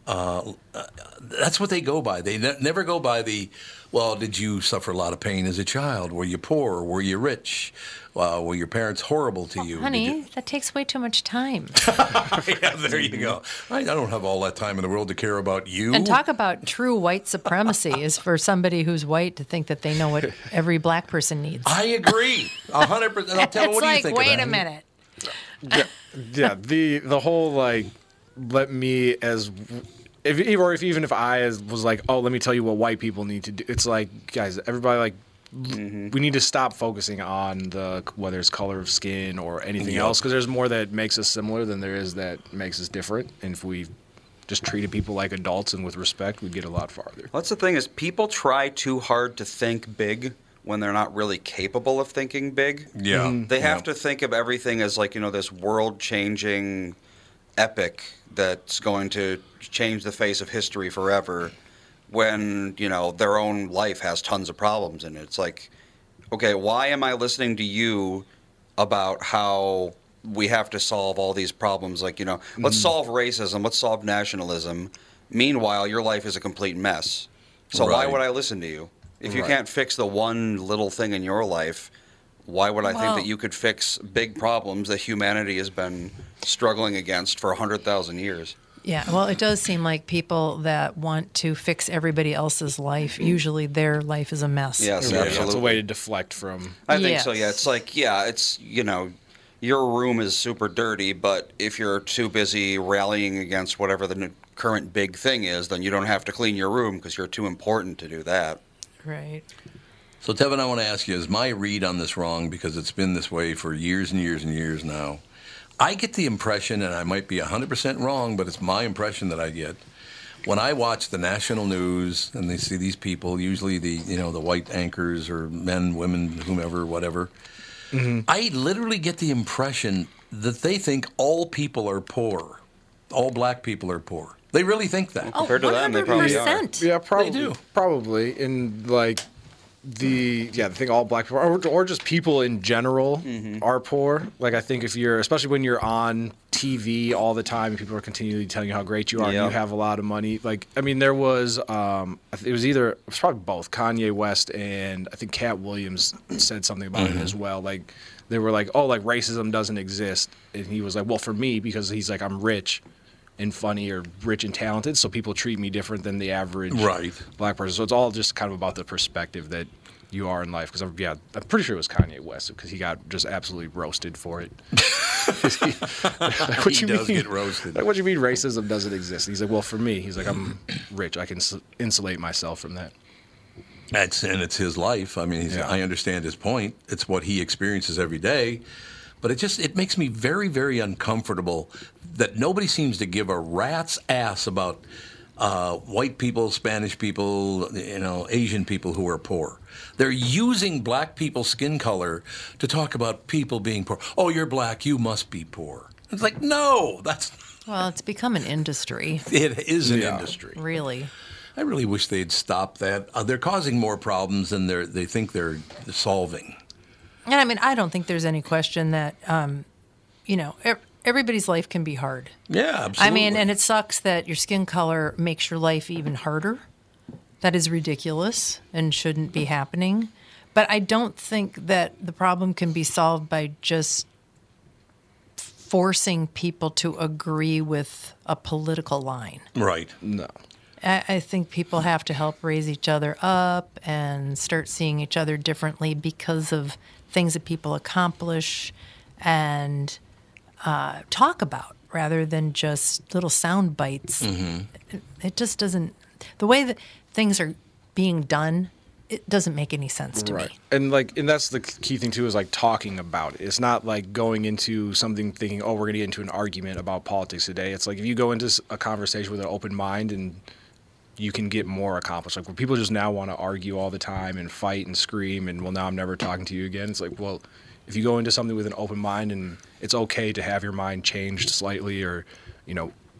That's what they go by. They never go by did you suffer a lot of pain as a child? Were you poor? Were you rich? Were your parents horrible to you? Honey, that takes way too much time. Yeah, there you go. I don't have all that time in the world to care about you. And talk about true white supremacy is for somebody who's white to think that they know what every black person needs. I agree, 100%. I'll tell you, what do you think wait of that? a minute. Yeah, the whole like, let me as. Even if I was like, oh, let me tell you what white people need to do. It's like, guys, everybody like, we need to stop focusing on whether it's color of skin or anything else, because there's more that makes us similar than there is that makes us different. And if we just treated people like adults and with respect, we'd get a lot farther. Well, that's the thing is people try too hard to think big when they're not really capable of thinking big. Yeah. They have to think of everything as like, this world-changing epic that's going to change the face of history forever when, their own life has tons of problems in it. It's like, okay, why am I listening to you about how we have to solve all these problems? Like, let's solve racism, let's solve nationalism. Meanwhile, your life is a complete mess. So why would I listen to you? If you can't fix the one little thing in your life, why would I think that you could fix big problems that humanity has been struggling against for 100,000 years? Yeah, well, it does seem like people that want to fix everybody else's life, usually their life is a mess. Yes, Yeah, absolutely. it's a way to deflect from. I think so, yeah. It's like, it's, your room is super dirty, but if you're too busy rallying against whatever the current big thing is, then you don't have to clean your room because you're too important to do that. Right. So, Tevin, I want to ask you, is my read on this wrong? Because it's been this way for years and years and years now. I get the impression, and I might be 100% wrong, but it's my impression that I get, when I watch the national news and they see these people, usually the white anchors or men, women, whomever, whatever, I literally get the impression that they think all people are poor. All black people are poor. They really think that. Oh, Compared to them, they probably are. 100%. Yeah, probably. They do. Probably. And like the thing all black people or just people in general are poor. Like I think if you're, especially when you're on TV all the time and people are continually telling you how great you are and you have a lot of money. Like, I mean, there was, it was probably both Kanye West and I think Cat Williams said something about it as well. Like they were like, oh, like racism doesn't exist. And he was like, well, for me, because he's like, I'm rich and funny or rich and talented, so people treat me different than the average black person. So it's all just kind of about the perspective that you are in life. Because I'm pretty sure it was Kanye West because he got just absolutely roasted for it. He does get roasted. Like, what do you mean racism doesn't exist? And he's like, well, for me, he's like, I'm rich. I can insulate myself from that. It's his life. I mean, I understand his point. It's what he experiences every day. But it makes me very, very uncomfortable that nobody seems to give a rat's ass about white people, Spanish people, Asian people who are poor. They're using black people's skin color to talk about people being poor. Oh, you're black, you must be poor. It's like, no, that's... Well, it's become an industry. It is an industry. Really. I really wish they'd stop that. They're causing more problems than they think they're solving. And I mean, I don't think there's any question that, everybody's life can be hard. Yeah, absolutely. I mean, and it sucks that your skin color makes your life even harder. That is ridiculous and shouldn't be happening. But I don't think that the problem can be solved by just forcing people to agree with a political line. Right. No. I think people have to help raise each other up and start seeing each other differently because of things that people accomplish and talk about rather than just little sound bites. It just doesn't, the way that things are being done, it doesn't make any sense to me. And that's the key thing too, is like talking about it. It's not like going into something thinking, oh, we're going to get into an argument about politics today. It's like if you go into a conversation with an open mind and you can get more accomplished. Like where people just now want to argue all the time and fight and scream and, well, now I'm never talking to you again. It's like, well, if you go into something with an open mind and it's okay to have your mind changed slightly or,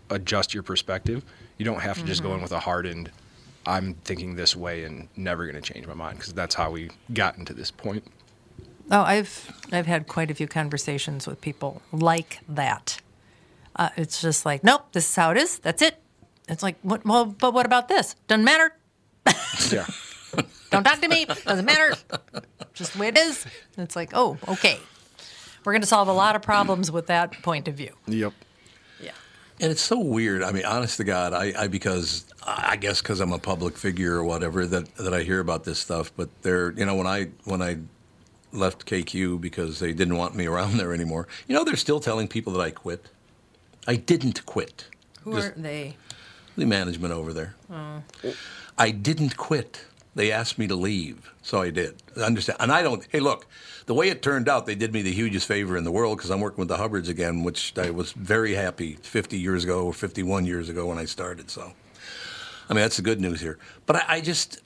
adjust your perspective. You don't have to just go in with a hardened, I'm thinking this way and never going to change my mind, because that's how we got into this point. Oh, I've had quite a few conversations with people like that. It's just like, nope, this is how it is. That's it. It's like, well, but what about this? Doesn't matter. Yeah. Don't talk to me. Doesn't matter. Just the way it is. It's like, oh, okay. We're going to solve a lot of problems with that point of view. Yep. Yeah. And it's so weird. I mean, honest to God, I guess because I'm a public figure or whatever that I hear about this stuff. But when I left KQ because they didn't want me around there anymore, they're still telling people that I quit. I didn't quit. Who are they? The management over there. Oh. I didn't quit. They asked me to leave, so I did. Understand? And I don't. Hey, look, the way it turned out, they did me the hugest favor in the world because I'm working with the Hubbards again, which I was very happy 50 years ago or 51 years ago when I started. So, I mean, that's the good news here. But I just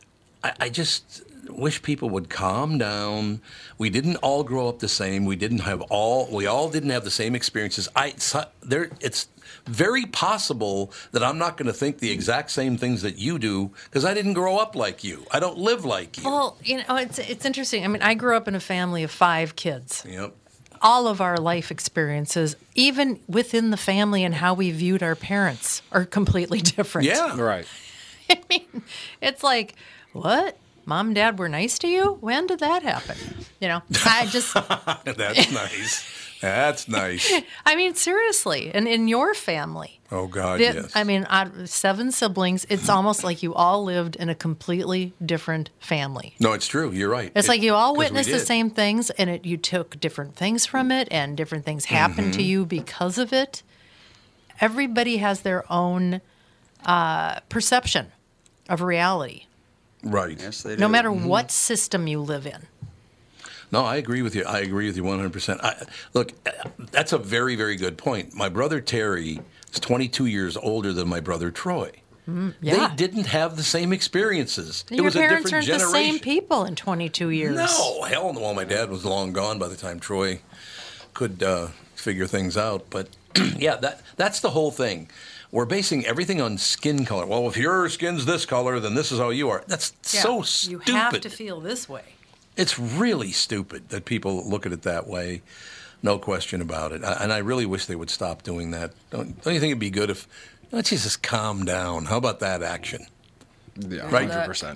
wish people would calm down. We didn't all grow up the same. We all didn't have the same experiences. It's very possible that I'm not going to think the exact same things that you do because I didn't grow up like you. I don't live like you. Well, it's interesting. I mean, I grew up in a family of 5 kids. Yep. All of our life experiences, even within the family and how we viewed our parents, are completely different. Yeah. Right. I mean, it's like, what? Mom and Dad were nice to you? When did that happen? I just... That's nice. That's nice. I mean, seriously. And in your family. Oh, God, yes. I mean, out of 7 siblings, it's almost like you all lived in a completely different family. No, it's true. You're right. It's like you all witnessed the same things, and you took different things from it, and different things happened to you because of it. Everybody has their own perception of reality. Right. Yes, they do. No matter what system you live in. No, I agree with you. I agree with you 100%. Look, that's a very, very good point. My brother Terry is 22 years older than my brother Troy. Yeah. They didn't have the same experiences. Your it was parents a different aren't generation. the same people in 22 years. No, hell no. Well, my dad was long gone by the time Troy could figure things out. But yeah, that's the whole thing. We're basing everything on skin color. Well, if your skin's this color, then this is how you are. That's so stupid. You have to feel this way. It's really stupid that people look at it that way. No question about it. And I really wish they would stop doing that. Don't you think it'd be good if, let's just calm down. How about that action? Yeah, Right. 100%.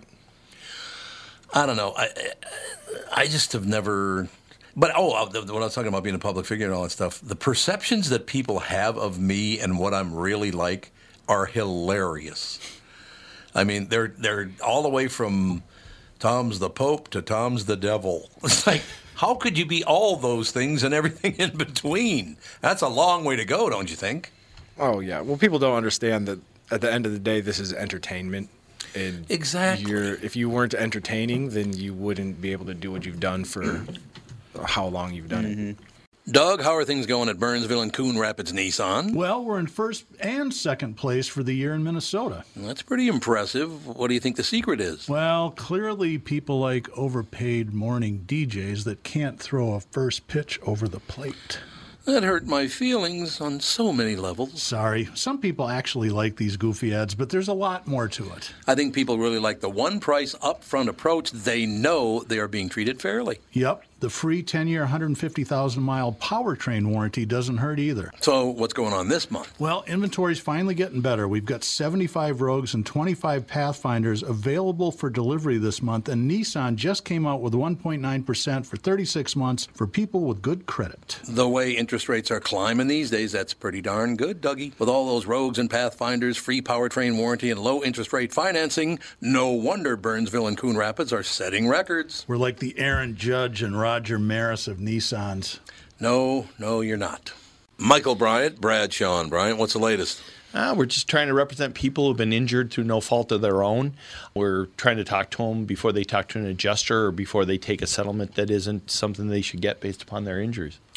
I don't know. I just have never... But, when I was talking about being a public figure and all that stuff, the perceptions that people have of me and what I'm really like are hilarious. I mean, they're all the way from Tom's the Pope to Tom's the Devil. It's like, how could you be all those things and everything in between? That's a long way to go, don't you think? Oh, yeah. Well, people don't understand that at the end of the day, this is entertainment. And Exactly. If you weren't entertaining, then you wouldn't be able to do what you've done for how long you've done it. Doug, how are things going at Burnsville and Coon Rapids Nissan? Well, we're in first and second place for the year in Minnesota. Well, that's pretty impressive. What do you think the secret is? Well, clearly people like overpaid morning DJs that can't throw a first pitch over the plate. That hurt my feelings on so many levels. Sorry, some people actually like these goofy ads, but there's a lot more to it. I think people really like the one price upfront approach. They know they are being treated fairly. Yep, the free 10-year, 150,000-mile powertrain warranty doesn't hurt either. So what's going on this month? Well, inventory's finally getting better. We've got 75 Rogues and 25 Pathfinders available for delivery this month, and Nissan just came out with 1.9% for 36 months for people with good credit. The way interest rates are climbing these days, that's pretty darn good, Dougie. With all those Rogues and Pathfinders, free powertrain warranty, and low interest rate financing, no wonder Burnsville and Coon Rapids are setting records. We're like the Aaron Judge and Roger Maris of Nissans. No, you're not. Michael Bryant, Brad Sean Bryant, what's the latest? We're just trying to represent people who've been injured through no fault of their own. We're trying to talk to them before they talk to an adjuster or before they take a settlement that isn't something they should get based upon their injuries.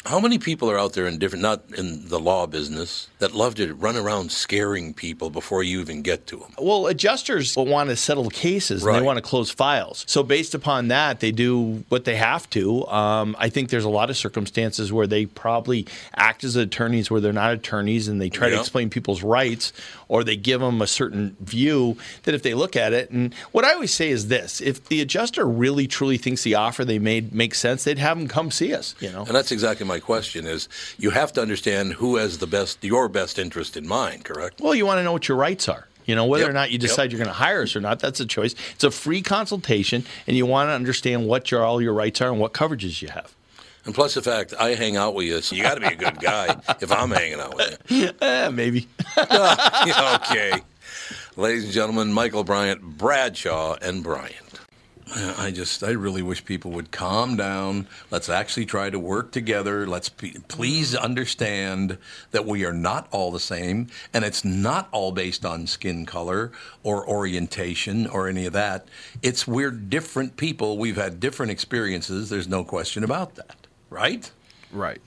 How many people are out there in different, not in the law business, that love to run around scaring people before you even get to them? Well, adjusters want to settle cases and Right. they want to close files. So based upon that, they do what they have to. I think there's a lot of circumstances where they probably act as attorneys where they're not attorneys, and they try to Yeah. explain people's rights, or they give them a certain view that if they look at it. And what I always say is this: if the adjuster really truly thinks the offer they made makes sense, they'd have them come see us. And that's exactly my question is, you have to understand who has your best interest in mind, correct? Well, you want to know what your rights are. Whether Yep. or not you decide you're going to hire us or not, that's a choice. It's a free consultation, and you want to understand what all your rights are and what coverages you have. And plus the fact I hang out with you, so you got to be a good guy if I'm hanging out with you. Maybe. Okay. Ladies and gentlemen, Michael Bryant, Bradshaw, and Bryant. I really wish people would calm down. Let's actually try to work together. Please understand that we are not all the same, and it's not all based on skin color or orientation or any of that. We're different people. We've had different experiences. There's no question about that, right? Right.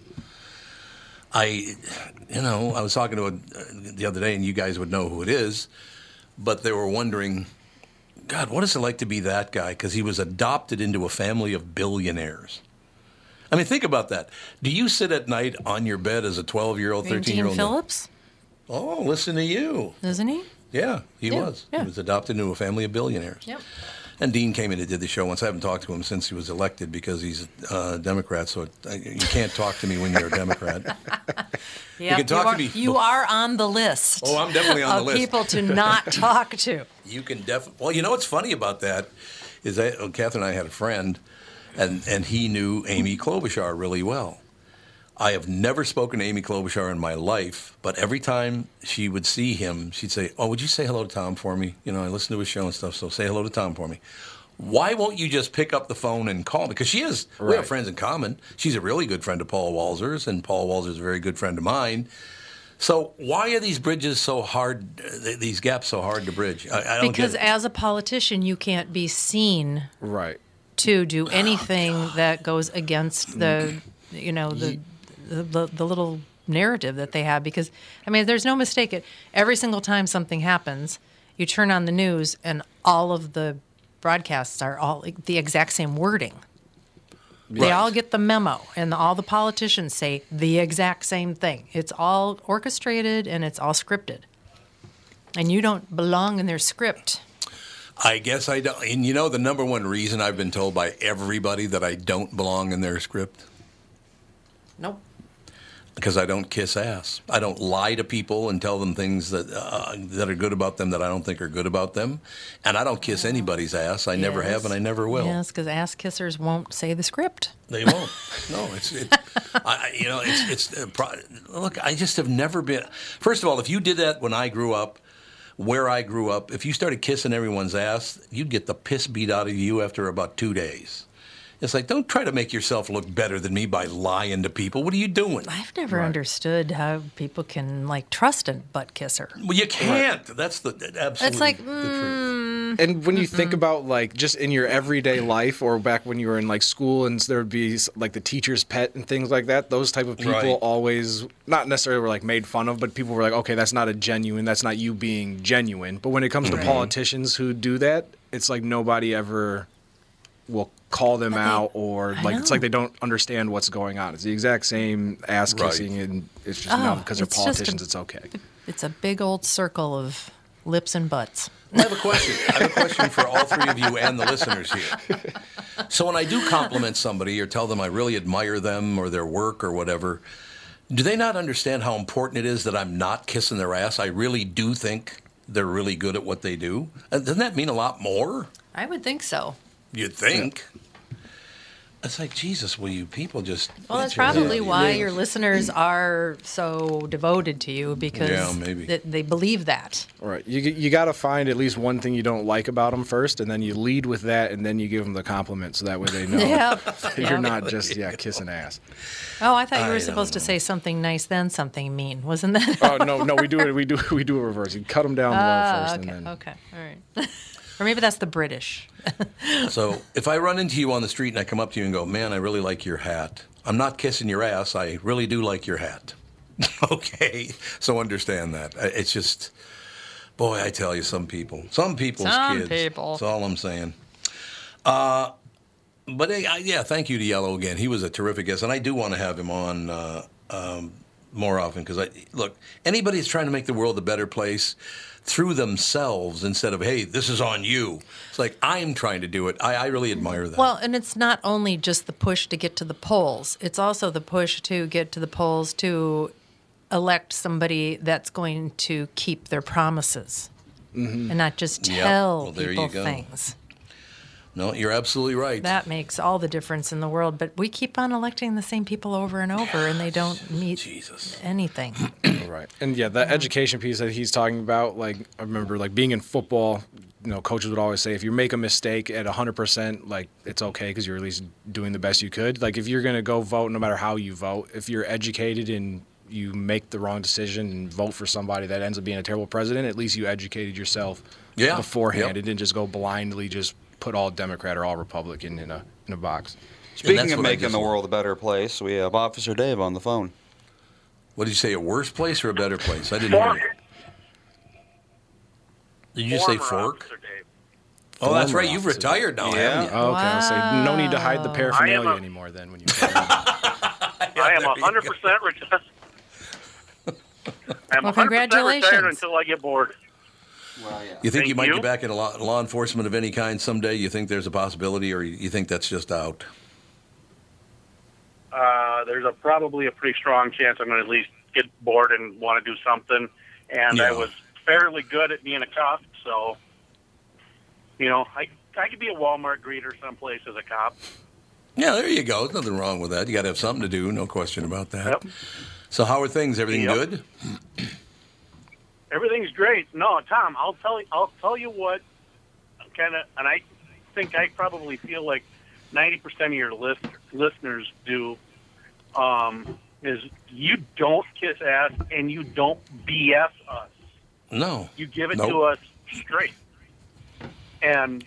I was talking to the other day, and you guys would know who it is, but they were wondering, God, what is it like to be that guy? Because he was adopted into a family of billionaires. I mean, think about that. Do you sit at night on your bed as a 12-year-old, 13-year-old? Dean Phillips, Oh, listen to you. isn't he? Yeah, he was. yeah. He was adopted into a family of billionaires. Yep. And Dean came in and did the show once. I haven't talked to him since he was elected because he's a Democrat, so you can't talk to me when you're a Democrat. Yep. can talk to me. You are on the list. Oh, I'm definitely on the list. Of people to not talk to. You can definitely. Well, you know what's funny about that is that Catherine and I had a friend, and he knew Amy Klobuchar really well. I have never spoken to Amy Klobuchar in my life, but every time she would see him, she'd say, "Oh, would you say hello to Tom for me? I listen to his show and stuff, so say hello to Tom for me." Why won't you just pick up the phone and call me? Because we have friends in common. She's a really good friend of Paul Walzer's, and Paul Walzer's a very good friend of mine. So why are these bridges so hard, these gaps so hard to bridge? I don't Because get it. as a politician, you can't be seen Right. to do anything that goes against the little narrative that they have. Because, there's no mistake. Every single time something happens, you turn on the news and all of the broadcasts are all the exact same wording. They Right. all get the memo, and all the politicians say the exact same thing. It's all orchestrated and it's all scripted. And you don't belong in their script. I guess I don't. And the number one reason I've been told by everybody that I don't belong in their script? Nope. Because I don't kiss ass. I don't lie to people and tell them things that are good about them that I don't think are good about them. And I don't kiss anybody's ass. I never have, and I never will. Yes, because ass kissers won't say the script. They won't. No, look, I just have never been. First of all, if you did that when I grew up, where I grew up, if you started kissing everyone's ass, you'd get the piss beat out of you after about 2 days. It's like, don't try to make yourself look better than me by lying to people. What are you doing? I've never understood how people can trust a butt kisser. Well, you can't. That's absolutely It's like, the truth. And when you think about just in your everyday life, or back when you were in school, and there would be the teacher's pet and things like that, those type of people Right. always not necessarily were made fun of, but people were like, okay, that's not you being genuine. But when it comes to politicians who do that, it's like nobody ever will call them out, or it's know. like they don't understand what's going on. It's the exact same ass kissing, and it's just because they're it's just politicians, it's okay. It's a big old circle of lips and butts. I have a question. I have a question for all three of you and the listeners here. So when I do compliment somebody or tell them I really admire them or their work or whatever, do they not understand how important it is that I'm not kissing their ass? I really do think they're really good at what they do. And doesn't that mean a lot more? I would think so. You'd think. It's like, Jesus, will you people just... Well, that's get your probably head- why your listeners are so devoted to you, because Yeah, maybe. they believe that. All right, you got to find at least one thing you don't like about them first, and then you lead with that, and then you give them the compliment, so that way they know Yep. that you're not just kissing ass. Oh, I thought you I were don't supposed to know. say something nice, then something mean. Wasn't that? Oh no, we do it reverse. You cut them down low first, and then Okay, all right. Or maybe that's the British. So if I run into you on the street and I come up to you and go, man, I really like your hat. I'm not kissing your ass. I really do like your hat. Okay? So understand that. It's just, boy, I tell you, some people's kids. That's all I'm saying. But yeah, thank you to Yellow again. He was a terrific guest, and I do want to have him on more often because, look, anybody that's trying to make the world a better place through themselves instead of, hey, this is on you. It's like, I'm trying to do it. I really admire that. Well, and it's not only just the push to get to the polls. It's also the push to get to the polls to elect somebody that's going to keep their promises and not just tell people things. No, you're absolutely right. That makes all the difference in the world. But we keep on electing the same people over and over, and they don't meet anything. Right. And yeah, the education piece that he's talking about, like, I remember, like, being in football, coaches would always say, if you make a mistake at 100%, like, it's okay because you're at least doing the best you could. Like, if you're going to go vote, no matter how you vote, if you're educated and you make the wrong decision and vote for somebody that ends up being a terrible president, at least you educated yourself beforehand and didn't just go blindly just put all Democrat or all Republican in a box. Speaking of making the world a better place, we have Officer Dave on the phone. What did you say, a worse place or a better place? I didn't hear you. Did you say Fork? Oh, that's right. You've retired now, haven't you? Oh, okay. I'll say, no need to hide the paraphernalia anymore then when you say I am 100% retired. I'm 100% retired until I get bored. Well, yeah. You think you might get back into law enforcement of any kind someday? You think there's a possibility, or you think that's just out? There's probably a pretty strong chance I'm going to at least get bored and want to do something. And I was fairly good at being a cop, so, I could be a Walmart greeter someplace as a cop. Yeah, there you go. There's nothing wrong with that. You got to have something to do, no question about that. Yep. So how are things? Everything good? Everything's great. No, Tom, I'll tell you what kind of, and I think I probably feel like 90% of your listeners do, is you don't kiss ass and you don't BS us. No. You give it to us straight. And,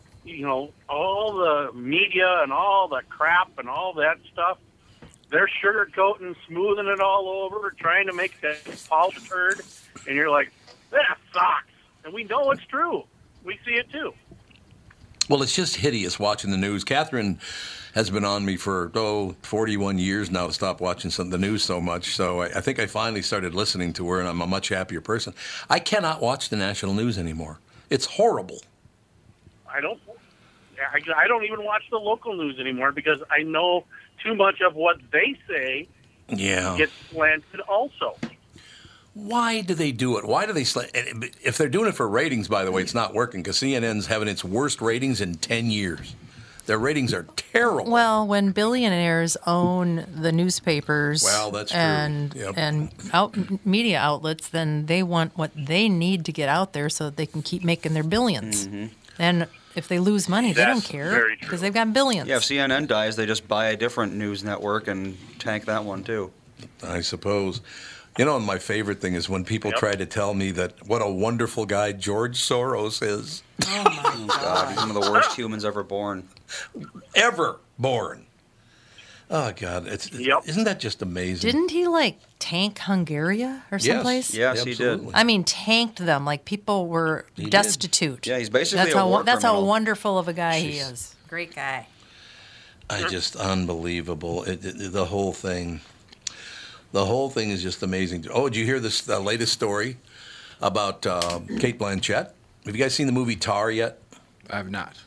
all the media and all the crap and all that stuff, they're sugarcoating, smoothing it all over, trying to make that polished turd. And you're like, that sucks. And we know it's true. We see it too. Well, it's just hideous watching the news. Catherine has been on me for 41 years now to stop watching the news so much. So I think I finally started listening to her, and I'm a much happier person. I cannot watch the national news anymore. It's horrible. I don't even watch the local news anymore because I know too much of what they say gets slanted also. Why do they do it? Why do they if they're doing it for ratings, by the way, it's not working because CNN's having its worst ratings in 10 years. Their ratings are terrible. Well, when billionaires own the newspapers that's true. and media outlets, then they want what they need to get out there so that they can keep making their billions. Mm-hmm. And if they lose money, they don't care because they've got billions. Yeah, if CNN dies, they just buy a different news network and tank that one too. I suppose. And my favorite thing is when people try to tell me that what a wonderful guy George Soros is. Oh, my God. He's one of the worst humans ever born. Ever born. Oh, God. Isn't that just amazing? Didn't he, tank Hungary or someplace? Yes, he did. I mean, tanked them. People were destitute. Did. Yeah, he's basically That's how wonderful of a guy he is. Great guy. Just unbelievable. The whole thing. The whole thing is just amazing. Oh, did you hear this latest story about Cate Blanchett? Have you guys seen the movie Tar yet? I have not.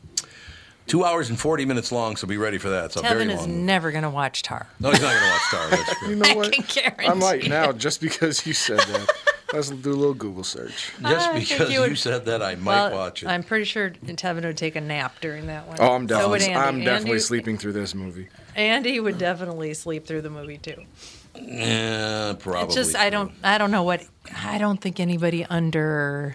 2 hours and 40 minutes long, so be ready for that. It's a very long Kevin is never going to watch Tar. No, he's not going to watch Tar. That's true. You know what? I can guarantee. I might now, just because you said that. Let's do a little Google search. Just because you said that, I might watch it. I'm pretty sure Tevin would take a nap during that one. Oh, I'm definitely sleeping through this movie. Andy would definitely sleep through the movie too. Yeah, probably. It's just I don't know I don't think anybody under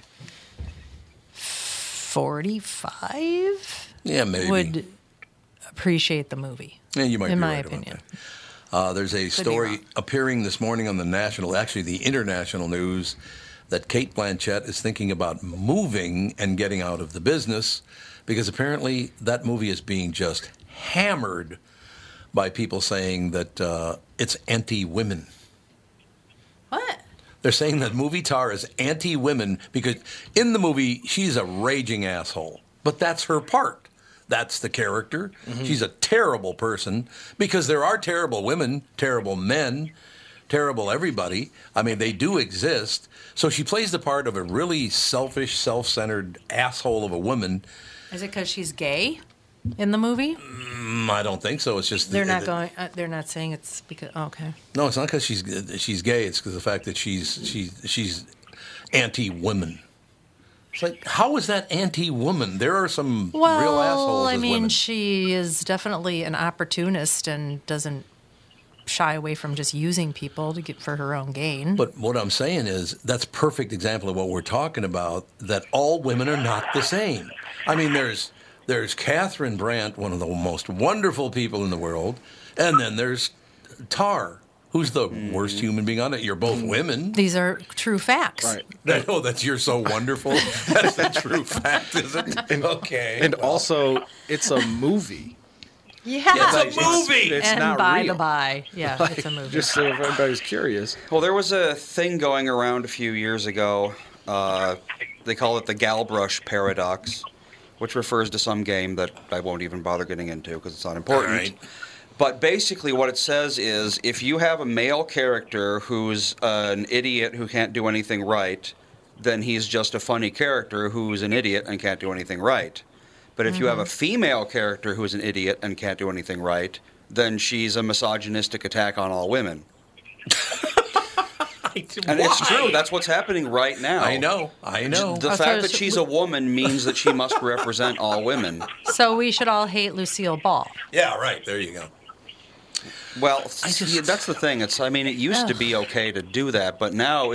45 maybe would appreciate the movie. Yeah, you might in be my right opinion. About that. There's a story appearing this morning on the international news that Kate Blanchett is thinking about moving and getting out of the business because apparently that movie is being just hammered by people saying that it's anti-women. What? They're saying that movie Tar is anti-women because in the movie she's a raging asshole, but that's her part. That's the character. Mm-hmm. She's a terrible person because there are terrible women, terrible men, terrible everybody. I mean, they do exist. So she plays the part of a really selfish, self-centered asshole of a woman. Is it because she's gay in the movie? I don't think so. It's just they're not going. They're not saying it's because. Oh, okay. No, it's not because she's gay. It's because of the fact that she's anti-women. It's like, how is that anti-woman? There are some real assholes. I mean, women. she is definitely an opportunist and doesn't shy away from just using people to get for her own gain. But what I'm saying is that's a perfect example of what we're talking about, that all women are not the same. I mean, there's Catherine Brandt, one of the most wonderful people in the world, and then there's Tar, who's the worst human being on it. You're both women. These are true facts. Right. You're so wonderful. That's the true fact, isn't it? Okay. And also, it's a movie. Yeah. It's a movie. It's and not by real. the by, yeah, it's a movie. Just so if anybody's curious. Well, there was a thing going around a few years ago. They call it the Galbrush paradox, which refers to some game that I won't even bother getting into because it's not important. Right. But basically what it says is if you have a male character who's an idiot who can't do anything right, then he's just a funny character who's an idiot and can't do anything right. But if you have a female character who's an idiot and can't do anything right, then she's a misogynistic attack on all women. And it's true. That's what's happening right now. I know. The fact that she's a woman means that she must represent all women. So we should all hate Lucille Ball. Yeah, right. There you go. Well, that's the thing. It used to be okay to do that, but now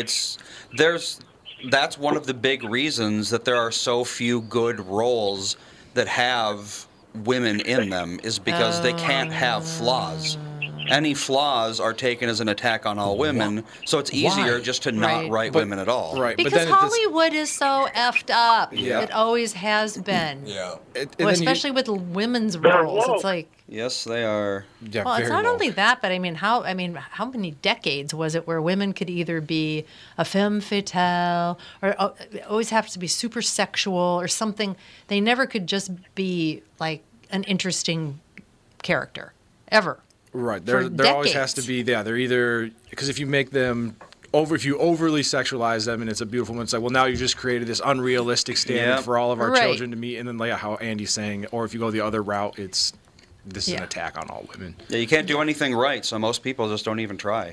that's one of the big reasons that there are so few good roles that have women in them is because they can't have flaws. Any flaws are taken as an attack on all women, so it's easier just to not write women at all. Right. Because Hollywood is so effed up. Yeah. It always has been. Yeah. Especially with women's roles. It's like... Yes, they are. Yeah, well, it's not low. only that, but how many decades was it where women could either be a femme fatale or always have to be super sexual or something? They never could just be like an interesting character ever. Right. There always has to be. Yeah. They're either because if you make them if you overly sexualize them and it's a beautiful woman, it's like, well, now you just created this unrealistic standard for all of our children to meet, and then how Andy's saying, or if you go the other route, this is an attack on all women. Yeah, you can't do anything right, so most people just don't even try.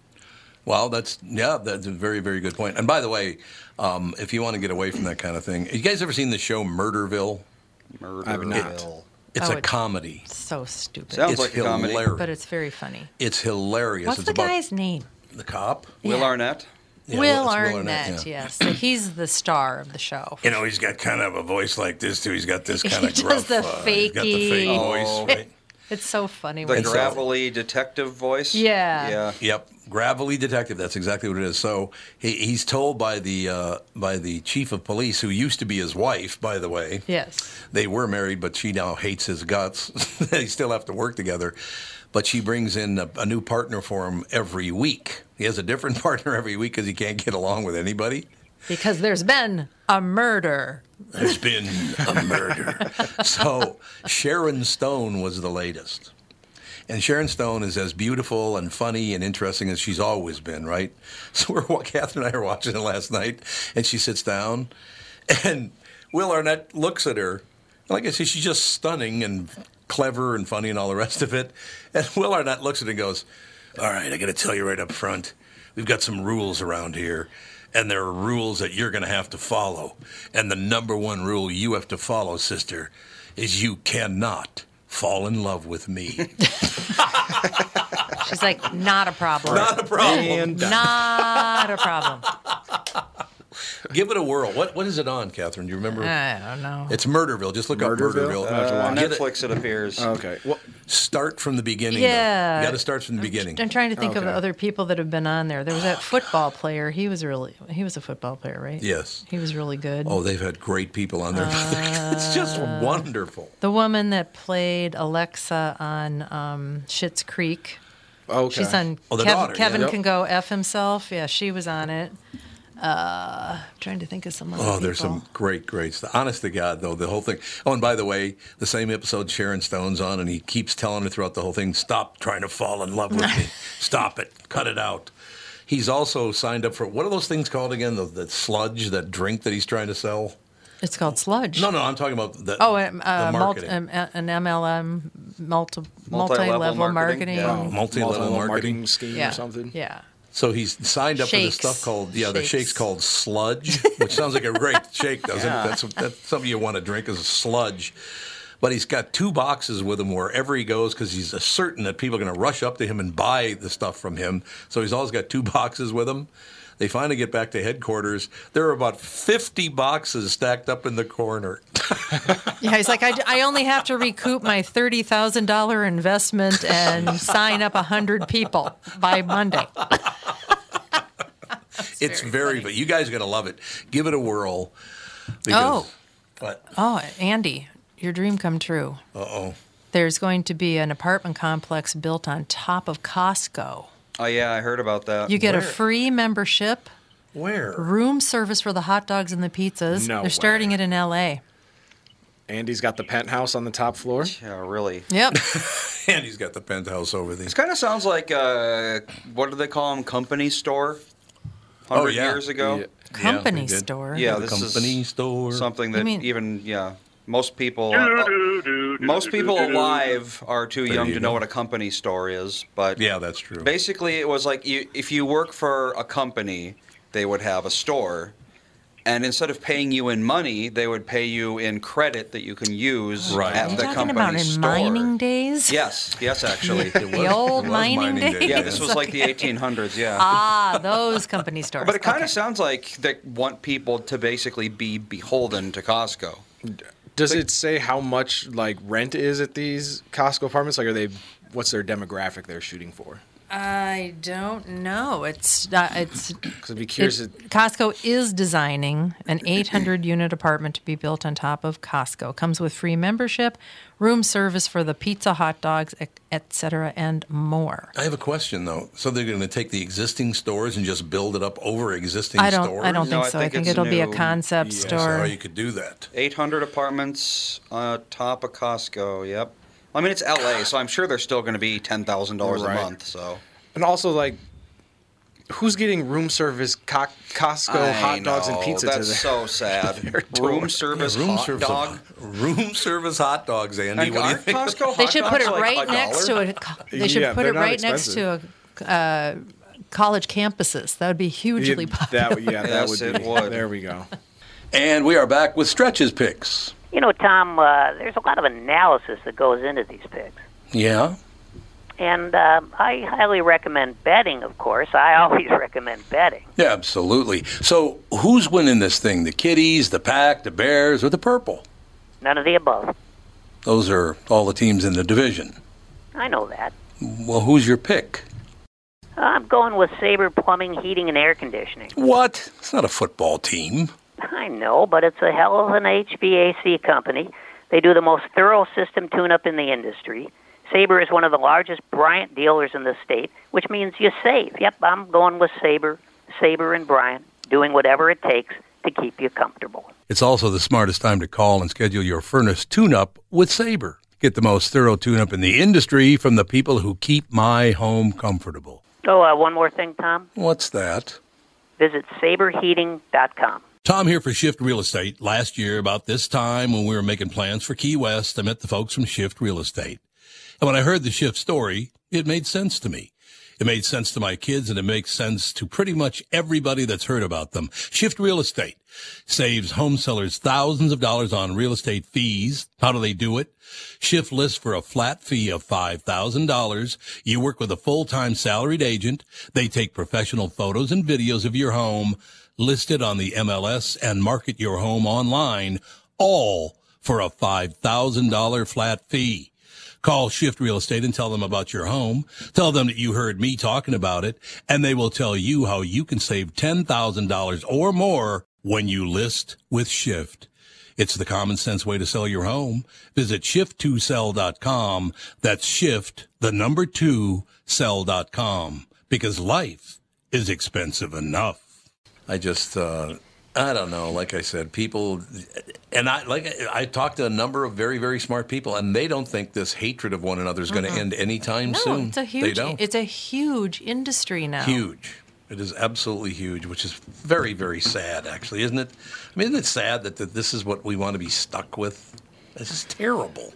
Well, that's a very, very good point. And by the way, if you want to get away from that kind of thing, you guys ever seen the show Murderville? I have not. It's a comedy. So stupid. Sounds like a comedy. But it's very funny. It's hilarious. What's the guy's name? The cop? Will Arnett? Yeah, Will it's Arnett, yes. So he's the star of the show. He's got kind of a voice like this, too. He's got this kind of He gruff... does the fakey. He's got the fake voice, right? It's so funny. The gravelly detective voice? Yeah. Yep, gravelly detective. That's exactly what it is. So he's told by the chief of police, who used to be his wife, by the way. Yes. They were married, but she now hates his guts. They still have to work together. But she brings in a new partner for him every week. He has a different partner every week because he can't get along with anybody. Because there's been a murder. There's been a murder. So Sharon Stone was the latest. And Sharon Stone is as beautiful and funny and interesting as she's always been, right? So Catherine and I were watching it last night, and she sits down, and Will Arnett looks at her. Like I said, she's just stunning and clever and funny and all the rest of it. And Will Arnett looks at her and goes, all right, I got to tell you right up front, we've got some rules around here. And there are rules that you're going to have to follow. And the number one rule you have to follow, sister, is you cannot fall in love with me. She's like, not a problem. Not a problem. Not a problem. Give it a whirl. What is it on, Catherine? Do you remember? I don't know. It's Murderville. Just look up Murderville. Netflix, it appears. Okay. Well, Start from the beginning. Yeah. Though. You got to start from the beginning. I'm trying to think of other people that have been on there. There was that football player. He was a football player, right? Yes. He was really good. Oh, they've had great people on there. It's just wonderful. The woman that played Alexa on Schitt's Creek. Okay. She's on the daughter, Kevin yeah. Can Go F Himself. Yeah, she was on it. Trying to think of some other people. There's some great stuff. Honest to God, though, the whole thing. Oh, and by the way, the same episode Sharon Stone's on, and he keeps telling her throughout the whole thing, stop trying to fall in love with me. Stop it. Cut it out. He's also signed up for, what are those things called again? The sludge, that drink that he's trying to sell? It's called Sludge. No, I'm talking about the marketing. An MLM, multi-level marketing. marketing. Yeah. Multi-level marketing scheme or something. Yeah. So he's signed up for this stuff called, the shake's called Sludge, which sounds like a great shake, doesn't it? That's something you want to drink is a sludge. But he's got 2 boxes with him wherever he goes because he's certain that people are going to rush up to him and buy the stuff from him. So he's always got 2 boxes with him. They finally get back to headquarters. There are about 50 boxes stacked up in the corner. Yeah, he's like, I only have to recoup my $30,000 investment and sign up 100 people by Monday. It's very, but you guys are going to love it. Give it a whirl. Because, Andy, your dream come true. Uh-oh. There's going to be an apartment complex built on top of Costco. Oh, yeah, I heard about that. You get a free membership. Where? Room service for the hot dogs and the pizzas. No They're starting it in L.A. Andy's got the penthouse on the top floor. Yeah, really. Yep. And he's got the penthouse over there. This kind of sounds like, what do they call them, company store? 100 years ago? Yeah. Company store. Yeah, The this company is store. something that most people alive are too young to know what a company store is. But yeah, that's true. basically, it was like if you work for a company, they would have a store. And instead of paying you in money, they would pay you in credit that you can use at the company store. Are you talking about in mining days? Yes, actually. The old mining days? Yeah, this was like the 1800s, yeah. Those company stores. But it kind of sounds like they want people to basically be beholden to Costco. Does it say how much rent is at these Costco apartments? What's their demographic they're shooting for? I don't know. Because I'd be curious. Costco is designing an 800-unit apartment to be built on top of Costco. Comes with free membership, room service for the pizza, hot dogs, etc., and more. I have a question, though. So they're going to take the existing stores and just build it up over existing stores? I don't think so. I think it'll be a concept store. That's how you could do that. 800 apartments on top of Costco, yep. I mean, it's L.A., so I'm sure they're still going to be $10,000 a month. So, and also, who's getting room service Costco hot dogs and pizza that's today? So sad. Room service hot dog? Room service hot dogs, Andy. And what do you think? Costco hot They should put dogs it right like next $1? to it. They should put it right next to college campuses. That would be hugely popular. That would it be. would. There we go. And we are back with Stretch's picks. You know, Tom, there's a lot of analysis that goes into these picks. Yeah? And I highly recommend betting, of course. I always recommend betting. Yeah, absolutely. So who's winning this thing? The Kitties, the Pack, the Bears, or the Purple? None of the above. Those are all the teams in the division. I know that. Well, who's your pick? I'm going with Sabre Plumbing, Heating, and Air Conditioning. What? It's not a football team. I know, but it's a hell of an HVAC company. They do the most thorough system tune-up in the industry. Sabre is one of the largest Bryant dealers in the state, which means you save. Yep, I'm going with Sabre and Bryant, doing whatever it takes to keep you comfortable. It's also the smartest time to call and schedule your furnace tune-up with Sabre. Get the most thorough tune-up in the industry from the people who keep my home comfortable. Oh, one more thing, Tom. What's that? Visit saberheating.com. Tom here for Shift Real Estate. Last year, about this time when we were making plans for Key West, I met the folks from Shift Real Estate. And when I heard the Shift story, it made sense to me. It made sense to my kids, and it makes sense to pretty much everybody that's heard about them. Shift Real Estate saves home sellers thousands of dollars on real estate fees. How do they do it? Shift lists for a flat fee of $5,000. You work with a full-time salaried agent. They take professional photos and videos of your home, list it on the MLS, and market your home online, all for a $5,000 flat fee. Call Shift Real Estate and tell them about your home. Tell them that you heard me talking about it, and they will tell you how you can save $10,000 or more when you list with Shift. It's the common sense way to sell your home. Visit shift2sell.com. That's shift, the number 2, sell.com. Because life is expensive enough. I just, I don't know. Like I said, people, and I talked to a number of very, very smart people, and they don't think this hatred of one another is going to end anytime soon. It's a huge industry now. Huge. It is absolutely huge, which is very, very sad, actually, isn't it? I mean, isn't it sad that this is what we want to be stuck with? This is terrible.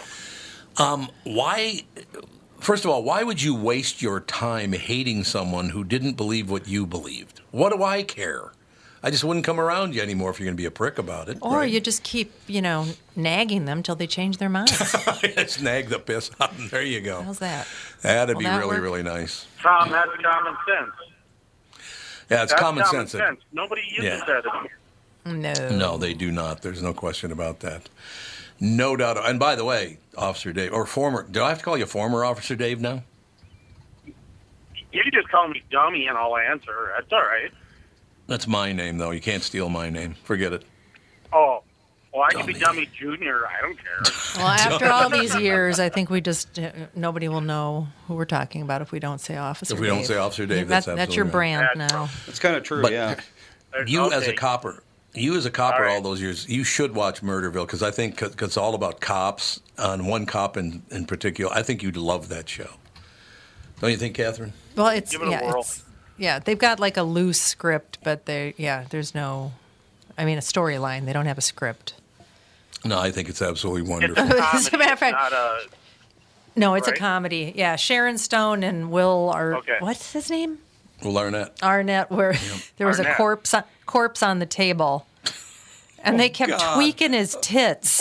Why? First of all, why would you waste your time hating someone who didn't believe what you believed? What do I care? I just wouldn't come around you anymore if you're going to be a prick about it. Or right? you just keep, nagging them till they change their minds. Just nag the piss out of them. There you go. How's that? That'd be that really, work? really nice. Tom, that's common sense. Yeah, it's That's common sense. Nobody uses that anymore. No, they do not. There's no question about that. No doubt. And by the way, Officer Dave, or former, do I have to call you former Officer Dave now? You can just call me dummy and I'll answer. That's all right. That's my name, though. You can't steal my name. Forget it. Oh, well, I can be Dummy Junior. I don't care. Well, after all these years, I think we just, nobody will know who we're talking about if we don't say Officer Dave. If we don't say Officer Dave, that's absolutely your right. brand now. It's kind of true, But yeah. You as a copper, all right. those years, you should watch Murderville, because I think it's all about cops, and one cop in particular. I think you'd love that show. Don't you think, Catherine? Well, it's Give it a whirl. they've got like a loose script, but there's no, a storyline. They don't have a script. No, I think it's absolutely wonderful. As a matter of fact, Not a, no, it's a right? comedy. Yeah, Sharon Stone and Will Okay. what's his name? Will Arnett. Arnett, where there was Arnett. a corpse on the table, and they kept tweaking his tits.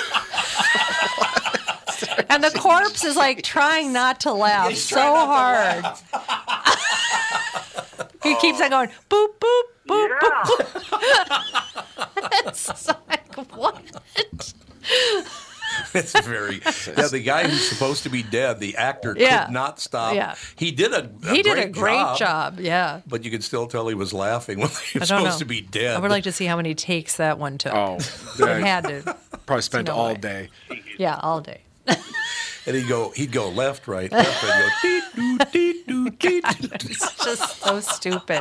And the corpse is like trying not to laugh so hard. He keeps on going boop boop boop boop. It's like what? It's very. Yeah, the guy who's supposed to be dead, the actor, could not stop. Yeah. He did a great job. Yeah. But you could still tell he was laughing when he was I don't supposed know. to be dead. I would like to see how many takes that one took. Oh, It had to. probably spent no all way. day. Yeah, all day. And he'd go left, right, left, right. He'd go deet doo, deet doo. It's just so stupid.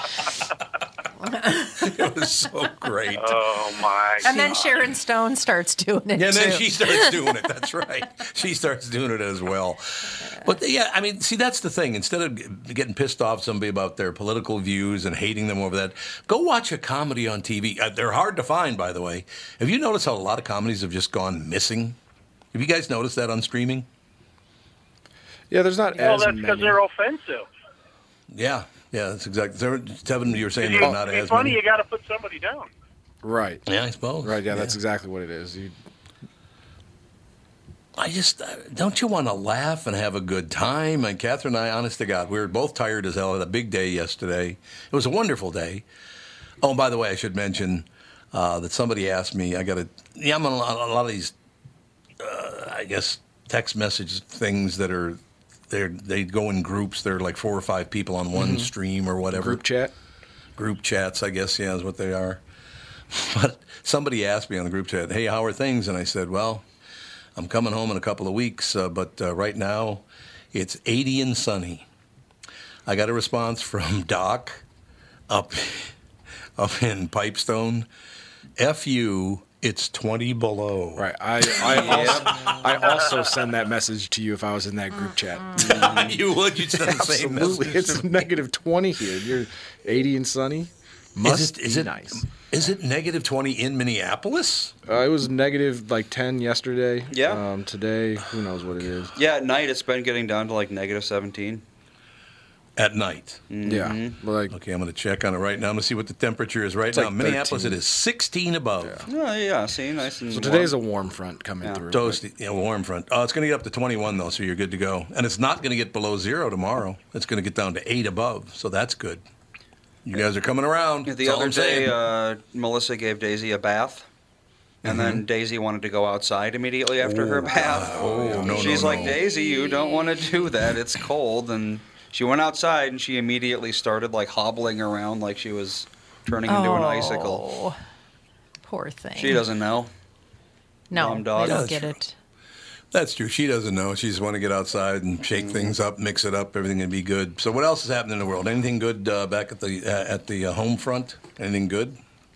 It was so great. oh, my And then God. Sharon Stone starts doing it And then too. she starts doing it. That's right. She starts doing it as well. But yeah, see, that's the thing. Instead of getting pissed off at somebody about their political views and hating them over that, go watch a comedy on TV. They're hard to find, by the way. Have you noticed how a lot of comedies have just gone missing? Have you guys noticed that on streaming? Yeah, there's not Well, as that's many. because they're offensive. Yeah, that's exactly. Tevin, you were saying If they're not it's as funny, many. you got to put somebody down. Right. Yeah, I suppose. Right, yeah, that's exactly what it is. I just, don't you want to laugh and have a good time? And Catherine and I, honest to God, we were both tired as hell. Had a big day yesterday. It was a wonderful day. Oh, and by the way, I should mention that somebody asked me, I'm on a lot of these, I guess, text message things that are, they go in groups. They're like 4 or 5 people on one stream or whatever. Group chat? Group chats, I guess, yeah, is what they are. But somebody asked me on the group chat, hey, how are things? And I said, well, I'm coming home in a couple of weeks, but right now it's 80 and sunny. I got a response from Doc up in Pipestone. F you, it's 20 below. Right. I also send that message to you if I was in that group chat. You would? You'd send the same Absolutely. message. It's negative 20 here. You're 80 and sunny. Must be nice. Is it negative 20 in Minneapolis? It was negative like 10 yesterday. Yeah. Today, who knows what it is. Yeah, at night it's been getting down to like negative 17. At night. Yeah. Like, Okay, I'm going to check on it right now. I'm going to see what the temperature is right now. like Minneapolis, 13. it is 16 above. Yeah. Yeah, see, nice and so warm. today's a warm front coming through. Toasty, warm front. Oh, it's going to get up to 21, though, so you're good to go. And it's not going to get below 0 tomorrow. It's going to get down to 8 above, so that's good. You guys are coming around. The That's all other I'm saying. day, Melissa gave Daisy a bath. And then Daisy wanted to go outside immediately after her bath. She's like, Daisy, you don't want to do that. It's cold. And she went outside, and she immediately started like hobbling around like she was turning into an icicle. Poor thing. She doesn't know. No, Dumb dog. they don't get it. That's true. She doesn't know. She just want to get outside and shake things up, mix it up, everything will be good. So what else is happening in the world? Anything good back at the home front? Anything good?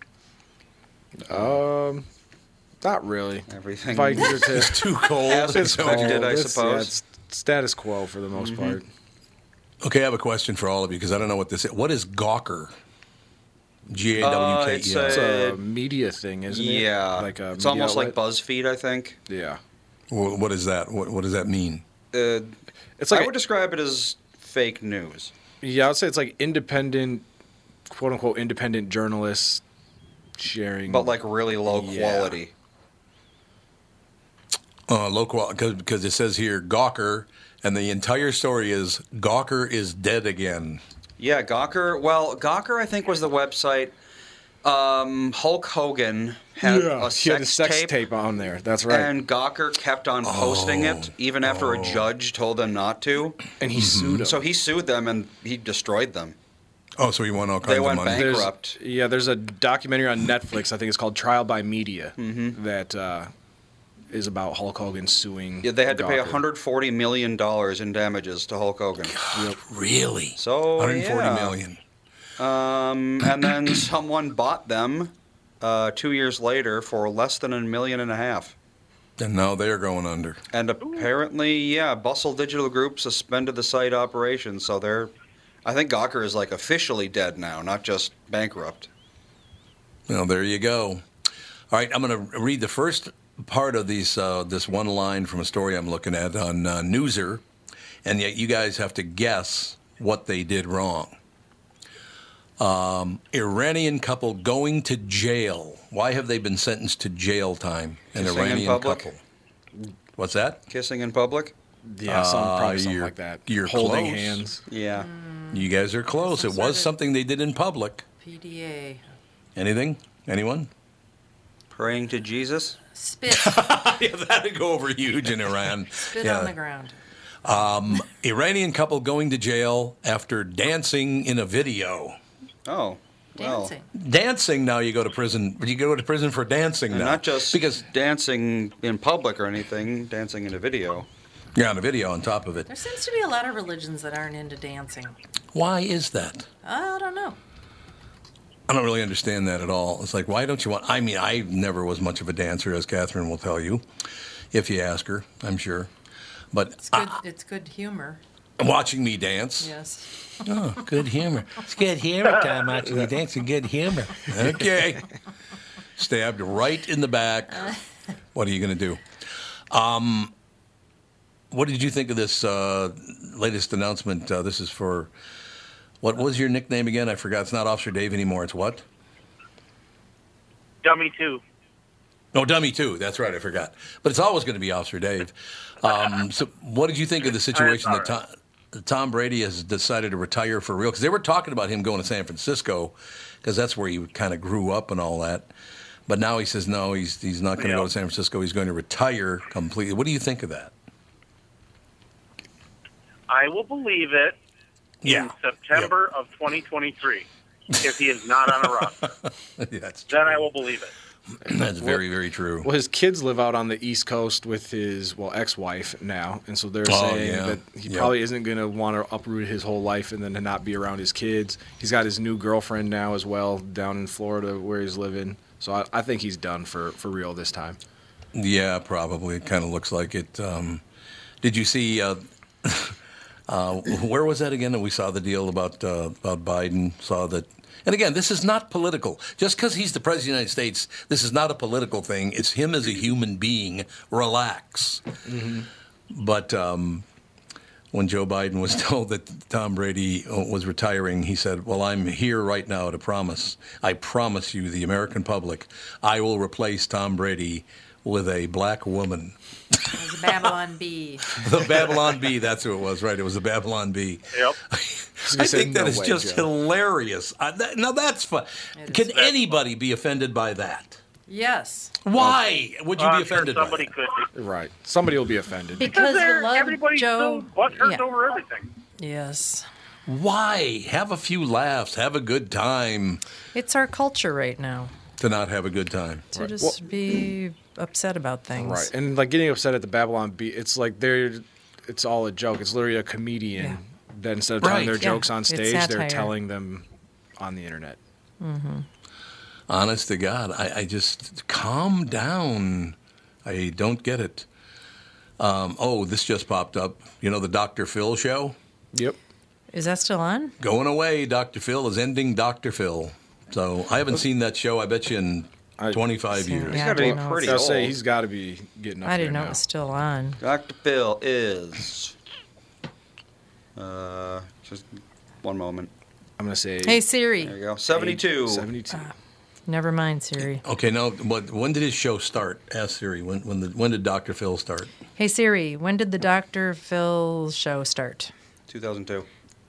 Not really. Everything is too cold. As expected, I suppose. It's status quo for the most part. Okay, I have a question for all of you because I don't know what this is. What is Gawker? Gawker. It's a media thing, isn't it? Yeah. Like a it's almost outlet? like BuzzFeed, I think. Yeah. What is that? What does that mean? It's like I would describe it as fake news. Yeah, I would say it's like independent, quote unquote, independent journalists sharing. But like really low quality. Low quality, because it says here Gawker, and the entire story is Gawker is dead again. Yeah, Gawker. Well, Gawker, I think, was the website. Hulk Hogan had a sex tape on there. That's right. And Gawker kept on posting it, even after a judge told them not to. And he sued them. So he sued them, and he destroyed them. Oh, so he won all kinds of money. They went bankrupt. There's a documentary on Netflix, I think it's called Trial by Media, that is about Hulk Hogan suing Yeah, they had to pay Gawker. $140 million in damages to Hulk Hogan. God, really? So, $140 million. And then someone bought them 2 years later for less than $1.5 million. And now they're going under. And apparently, Bustle Digital Group suspended the site operations, so I think Gawker is like officially dead now, not just bankrupt. Well, there you go. All right, I'm going to read the first part of this one line from a story I'm looking at on Newser, and yet you guys have to guess what they did wrong. Iranian couple going to jail. Why have they been sentenced to jail time? An Kissing Iranian in public? couple. What's that? Kissing in public? Yeah, probably something like that. You're holding close. hands. Yeah. You guys are close. It was something they did in public. PDA. Anything? Anyone? Praying to Jesus? Spit. Yeah, that'd go over huge in Iran. Spit on the ground. Iranian couple going to jail after dancing in a video. Oh. Dancing. Dancing, now you go to prison. You go to prison for dancing And now. not just because dancing in public or anything, dancing in a video. Yeah, on a video on top of it. There seems to be a lot of religions that aren't into dancing. Why is that? I don't know. I don't really understand that at all. It's like, why don't you want... I mean, I never was much of a dancer, as Catherine will tell you, if you ask her, I'm sure. But It's good. It's good humor. watching me dance... Yes. Oh, good humor. It's good humor time watching me dance. Good humor. Okay. Stabbed right in the back. What are you going to do? What did you think of this latest announcement? This is for... What was your nickname again? I forgot. It's not Officer Dave anymore. It's what? Dummy 2. No, Dummy 2. That's right. I forgot. But it's always going to be Officer Dave. So what did you think of the situation that Tom Brady has decided to retire for real? Because they were talking about him going to San Francisco because that's where he kind of grew up and all that. But now he says, no, he's not going to go to San Francisco. He's going to retire completely. What do you think of that? I will believe it in September of 2023 if he is not on a roster. Then I will believe it. That's very, very true. Well, his kids live out on the East Coast with his, ex-wife now, and so they're saying that he probably isn't going to want to uproot his whole life and then to not be around his kids. He's got his new girlfriend now as well down in Florida where he's living. So I think he's done for real this time. Yeah, probably. It kind of looks like it. Did you see... where was that again? And we saw the deal about Biden. Saw that, and again, this is not political. Just because he's the president of the United States, this is not a political thing. It's him as a human being. Relax. Mm-hmm. But when Joe Biden was told that Tom Brady was retiring, he said, "Well, I'm here right now to promise. I promise you, the American public, I will replace Tom Brady with a black woman." It was a Babylon Bee. The Babylon Bee, that's who it was, right? It was the Babylon Bee. Yep. I think that is just hilarious. Now that's fun. Can anybody be offended by that? Yes. Why would you be offended by Somebody that? could be. Right. Somebody will be offended. Because the love, everybody's Joe. so butthurt Yeah. over everything. Yes. Why? Have a few laughs. Have a good time. It's our culture right now To not have a good time. to just be upset about things. Right. And like getting upset at the Babylon Bee, it's like it's all a joke. It's literally a comedian that instead of telling their Right. jokes on It's stage, satire. they're telling them on the internet. Honest to God, I just calm down. I don't get it. This just popped up. You know the Dr. Phil show? Yep. Is that still on? Going away. Dr. Phil is ending Dr. Phil. So I haven't seen that show, I bet you, in 25 years. Yeah, gotta I be didn't know pretty I'll it's- say old. he's got to be getting up I didn't there know now. it was still on. Dr. Phil is. Just one moment. I'm going to say Hey Siri. There you go. 72. 72. Never mind Siri. Okay, now, when did his show start? Ask Siri. When did Dr. Phil start? Hey Siri, when did the Dr. Phil show start? 2002.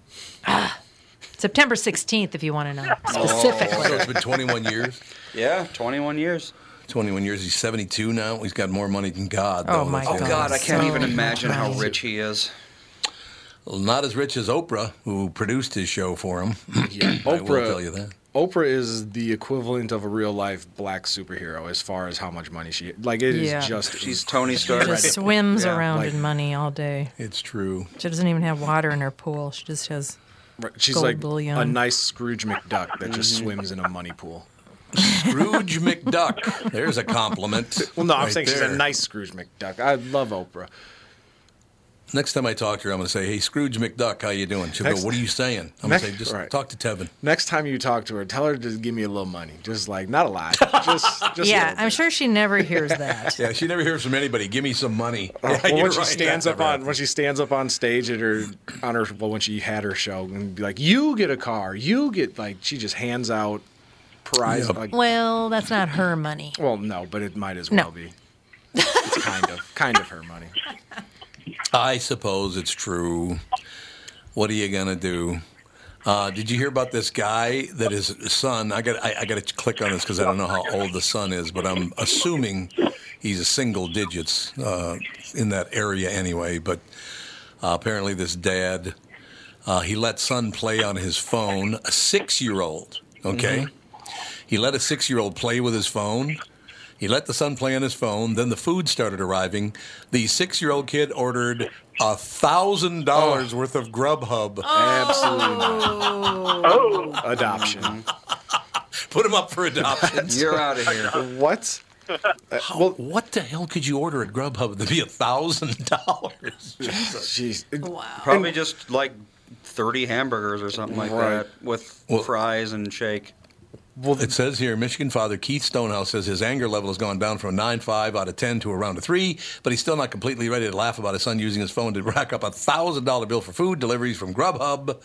September 16th, if you want to know specifically. So it's been 21 years? Yeah, 21 years. 21 years. He's 72 now. He's got more money than God. Oh, though. my That's the Oh, other God, I can't So even imagine how nice. rich he is. Well, not as rich as Oprah, who produced his show for him. Yeah. I will tell you that. Oprah is the equivalent of a real life black superhero as far as how much money she like. It is Yeah. just She's Tony She Stark. just swims Yeah, around like- in money all day. It's true. She doesn't even have water in her pool. She just has. she's gold like bullion. a nice Scrooge McDuck that just Mm-hmm. swims in a money pool. Scrooge McDuck. There's a compliment. Well, no, I'm right saying she's there. a nice Scrooge McDuck. I love Oprah. Next time I talk to her, I'm going to say, "Hey, Scrooge McDuck, how you doing?" She'll Next- go, "What are you saying?" I'm Next- going to say, "Just right. talk to Tevin." Next time you talk to her, tell her to give me a little money. Just like not a lot. Just a Yeah, little I'm bit. sure she never hears that. Yeah, she never hears from anybody. Give me some money. Yeah, Well, you're when she right, stands that up never on when she stands up on stage at her when she had her show and be like, "You get a car. You get like." She just hands out prizes. Yep. Like, Well, that's not her money. well, no, but it might as No. well be. It's kind of her money. I suppose it's true. What are you gonna do? Did you hear about this guy that his son? I got to click on this because I don't know how old the son is, but I'm assuming he's a single digits in that area anyway. But apparently, this dad he let son play on his phone. A 6-year-old. Okay, he let a 6-year-old play with his phone. He let the son play on his phone. Then the food started arriving. The 6-year-old kid ordered $1,000 worth of Grubhub. Absolutely not. Oh, Adoption. Put him up for adoption. You're out of here. What? Well, what the hell could you order at Grubhub to be $1,000? Jeez. Probably just like 30 hamburgers or something like Right. that with Well- fries and shake. Well, It says here, Michigan father Keith Stonehouse says his anger level has gone down from a 9.5 out of 10 to around a 3, but he's still not completely ready to laugh about his son using his phone to rack up a $1,000 bill for food deliveries from Grubhub.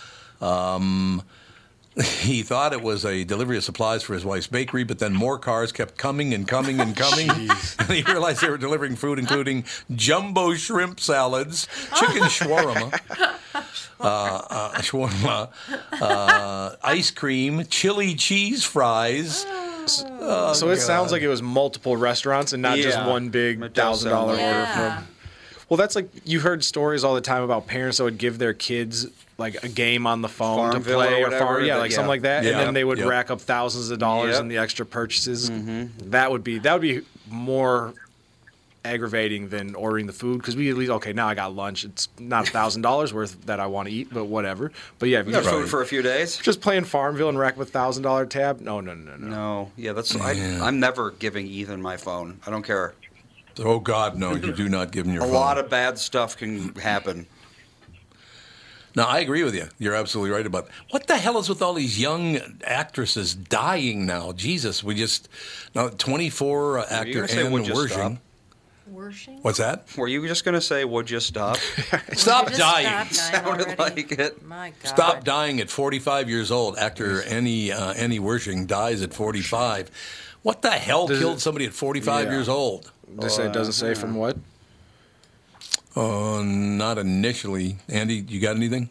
He thought it was a delivery of supplies for his wife's bakery, but then more cars kept coming and coming and coming. And he realized they were delivering food, including jumbo shrimp salads, chicken shawarma, ice cream, chili cheese fries. so it sounds like it was multiple restaurants and not just Yeah. one big It does $1,000 sound order like it. from. Well, that's like you heard stories all the time about parents that would give their kids like a game on the phone Farmville to play or whatever, yeah, that- like yeah. something like that, Yeah. and then they would Yep. rack up thousands of dollars Yep. in the extra purchases. That would be more aggravating than ordering the food because we at least now I got lunch. It's not $1,000 worth that I want to eat, but whatever. But yeah, if You you're got food for a few days? just playing Farmville and rack up a $1,000 tab, no. No. Yeah, that's. I'm never giving Ethan my phone. I don't care. Oh, God, no, you do not give him your A phone. lot of bad stuff can happen. No, I agree with you. You're absolutely right about what the hell is with all these young actresses dying now? Jesus, 24 actor gonna say, Anne would you Wershing. Worshing? What's that? Were you just going to say, would you stop? Stop dying. Sounded like it. My God. Stop dying at 45 years old. Actor Annie Wershing dies at 45. What the hell killed somebody at 45 Yeah. years old? Doesn't say from what? Not initially. Andy, you got anything?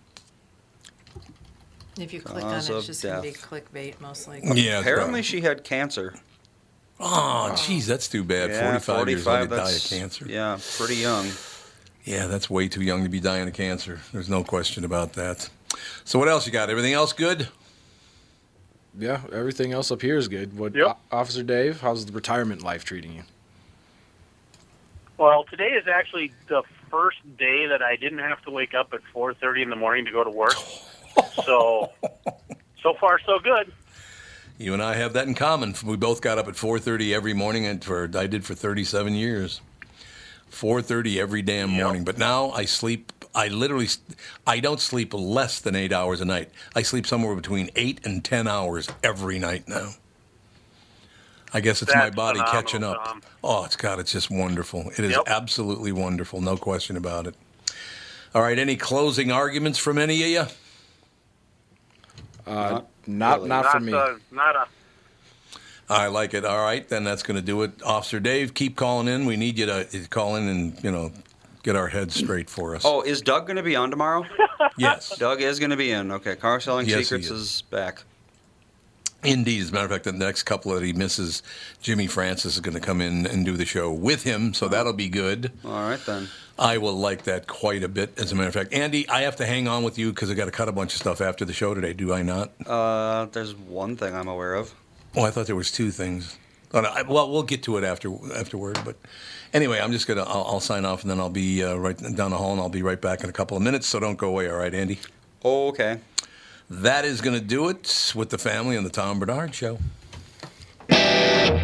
If you click on Cause it, of it's just going to be death. clickbait, most likely. Yeah. Apparently, she had cancer. Oh, geez, that's too bad. Yeah, 45 years old to die of that's- cancer. Yeah, pretty young. Yeah, that's way too young to be dying of cancer. There's no question about that. So what else you got? Everything else good? Yeah, everything else up here is good. What, Yep. Officer Dave? How's the retirement life treating you? Well, today is actually the first day that I didn't have to wake up at 4:30 in the morning to go to work. So far so good. You and I have that in common. We both got up at 4:30 every morning, and I did for 37 years. 4:30 every damn morning. But now I sleep. I don't sleep less than 8 hours a night. I sleep somewhere between 8 and 10 hours every night now. I guess it's my That's body phenomenal, catching up. Tom. Oh, it's just wonderful. It is Yep. absolutely wonderful. No question about it. All right. Any closing arguments from any of you? Not for me. Not a. I like it. All right, then that's going to do it. Officer Dave, keep calling in. We need you to call in and, get our heads straight for us. Oh, is Doug going to be on tomorrow? Yes. Doug is going to be in. Okay, Car Selling Yes, he Secrets is. is back. Indeed. As a matter of fact, the next couple that he misses, Jimmy Francis is going to come in and do the show with him, so that'll be good. All right, then. I will like that quite a bit, as a matter of fact. Andy, I have to hang on with you because I got to cut a bunch of stuff after the show today, do I not? There's one thing I'm aware of. Oh, I thought there was two things. Oh, no, well, we'll get to it afterward. But anyway, I'm just gonna. I'll sign off, and then I'll be right down the hall, and I'll be right back in a couple of minutes. So don't go away, all right, Andy? Okay. That is going to do it with the family on the Tom Bernard Show.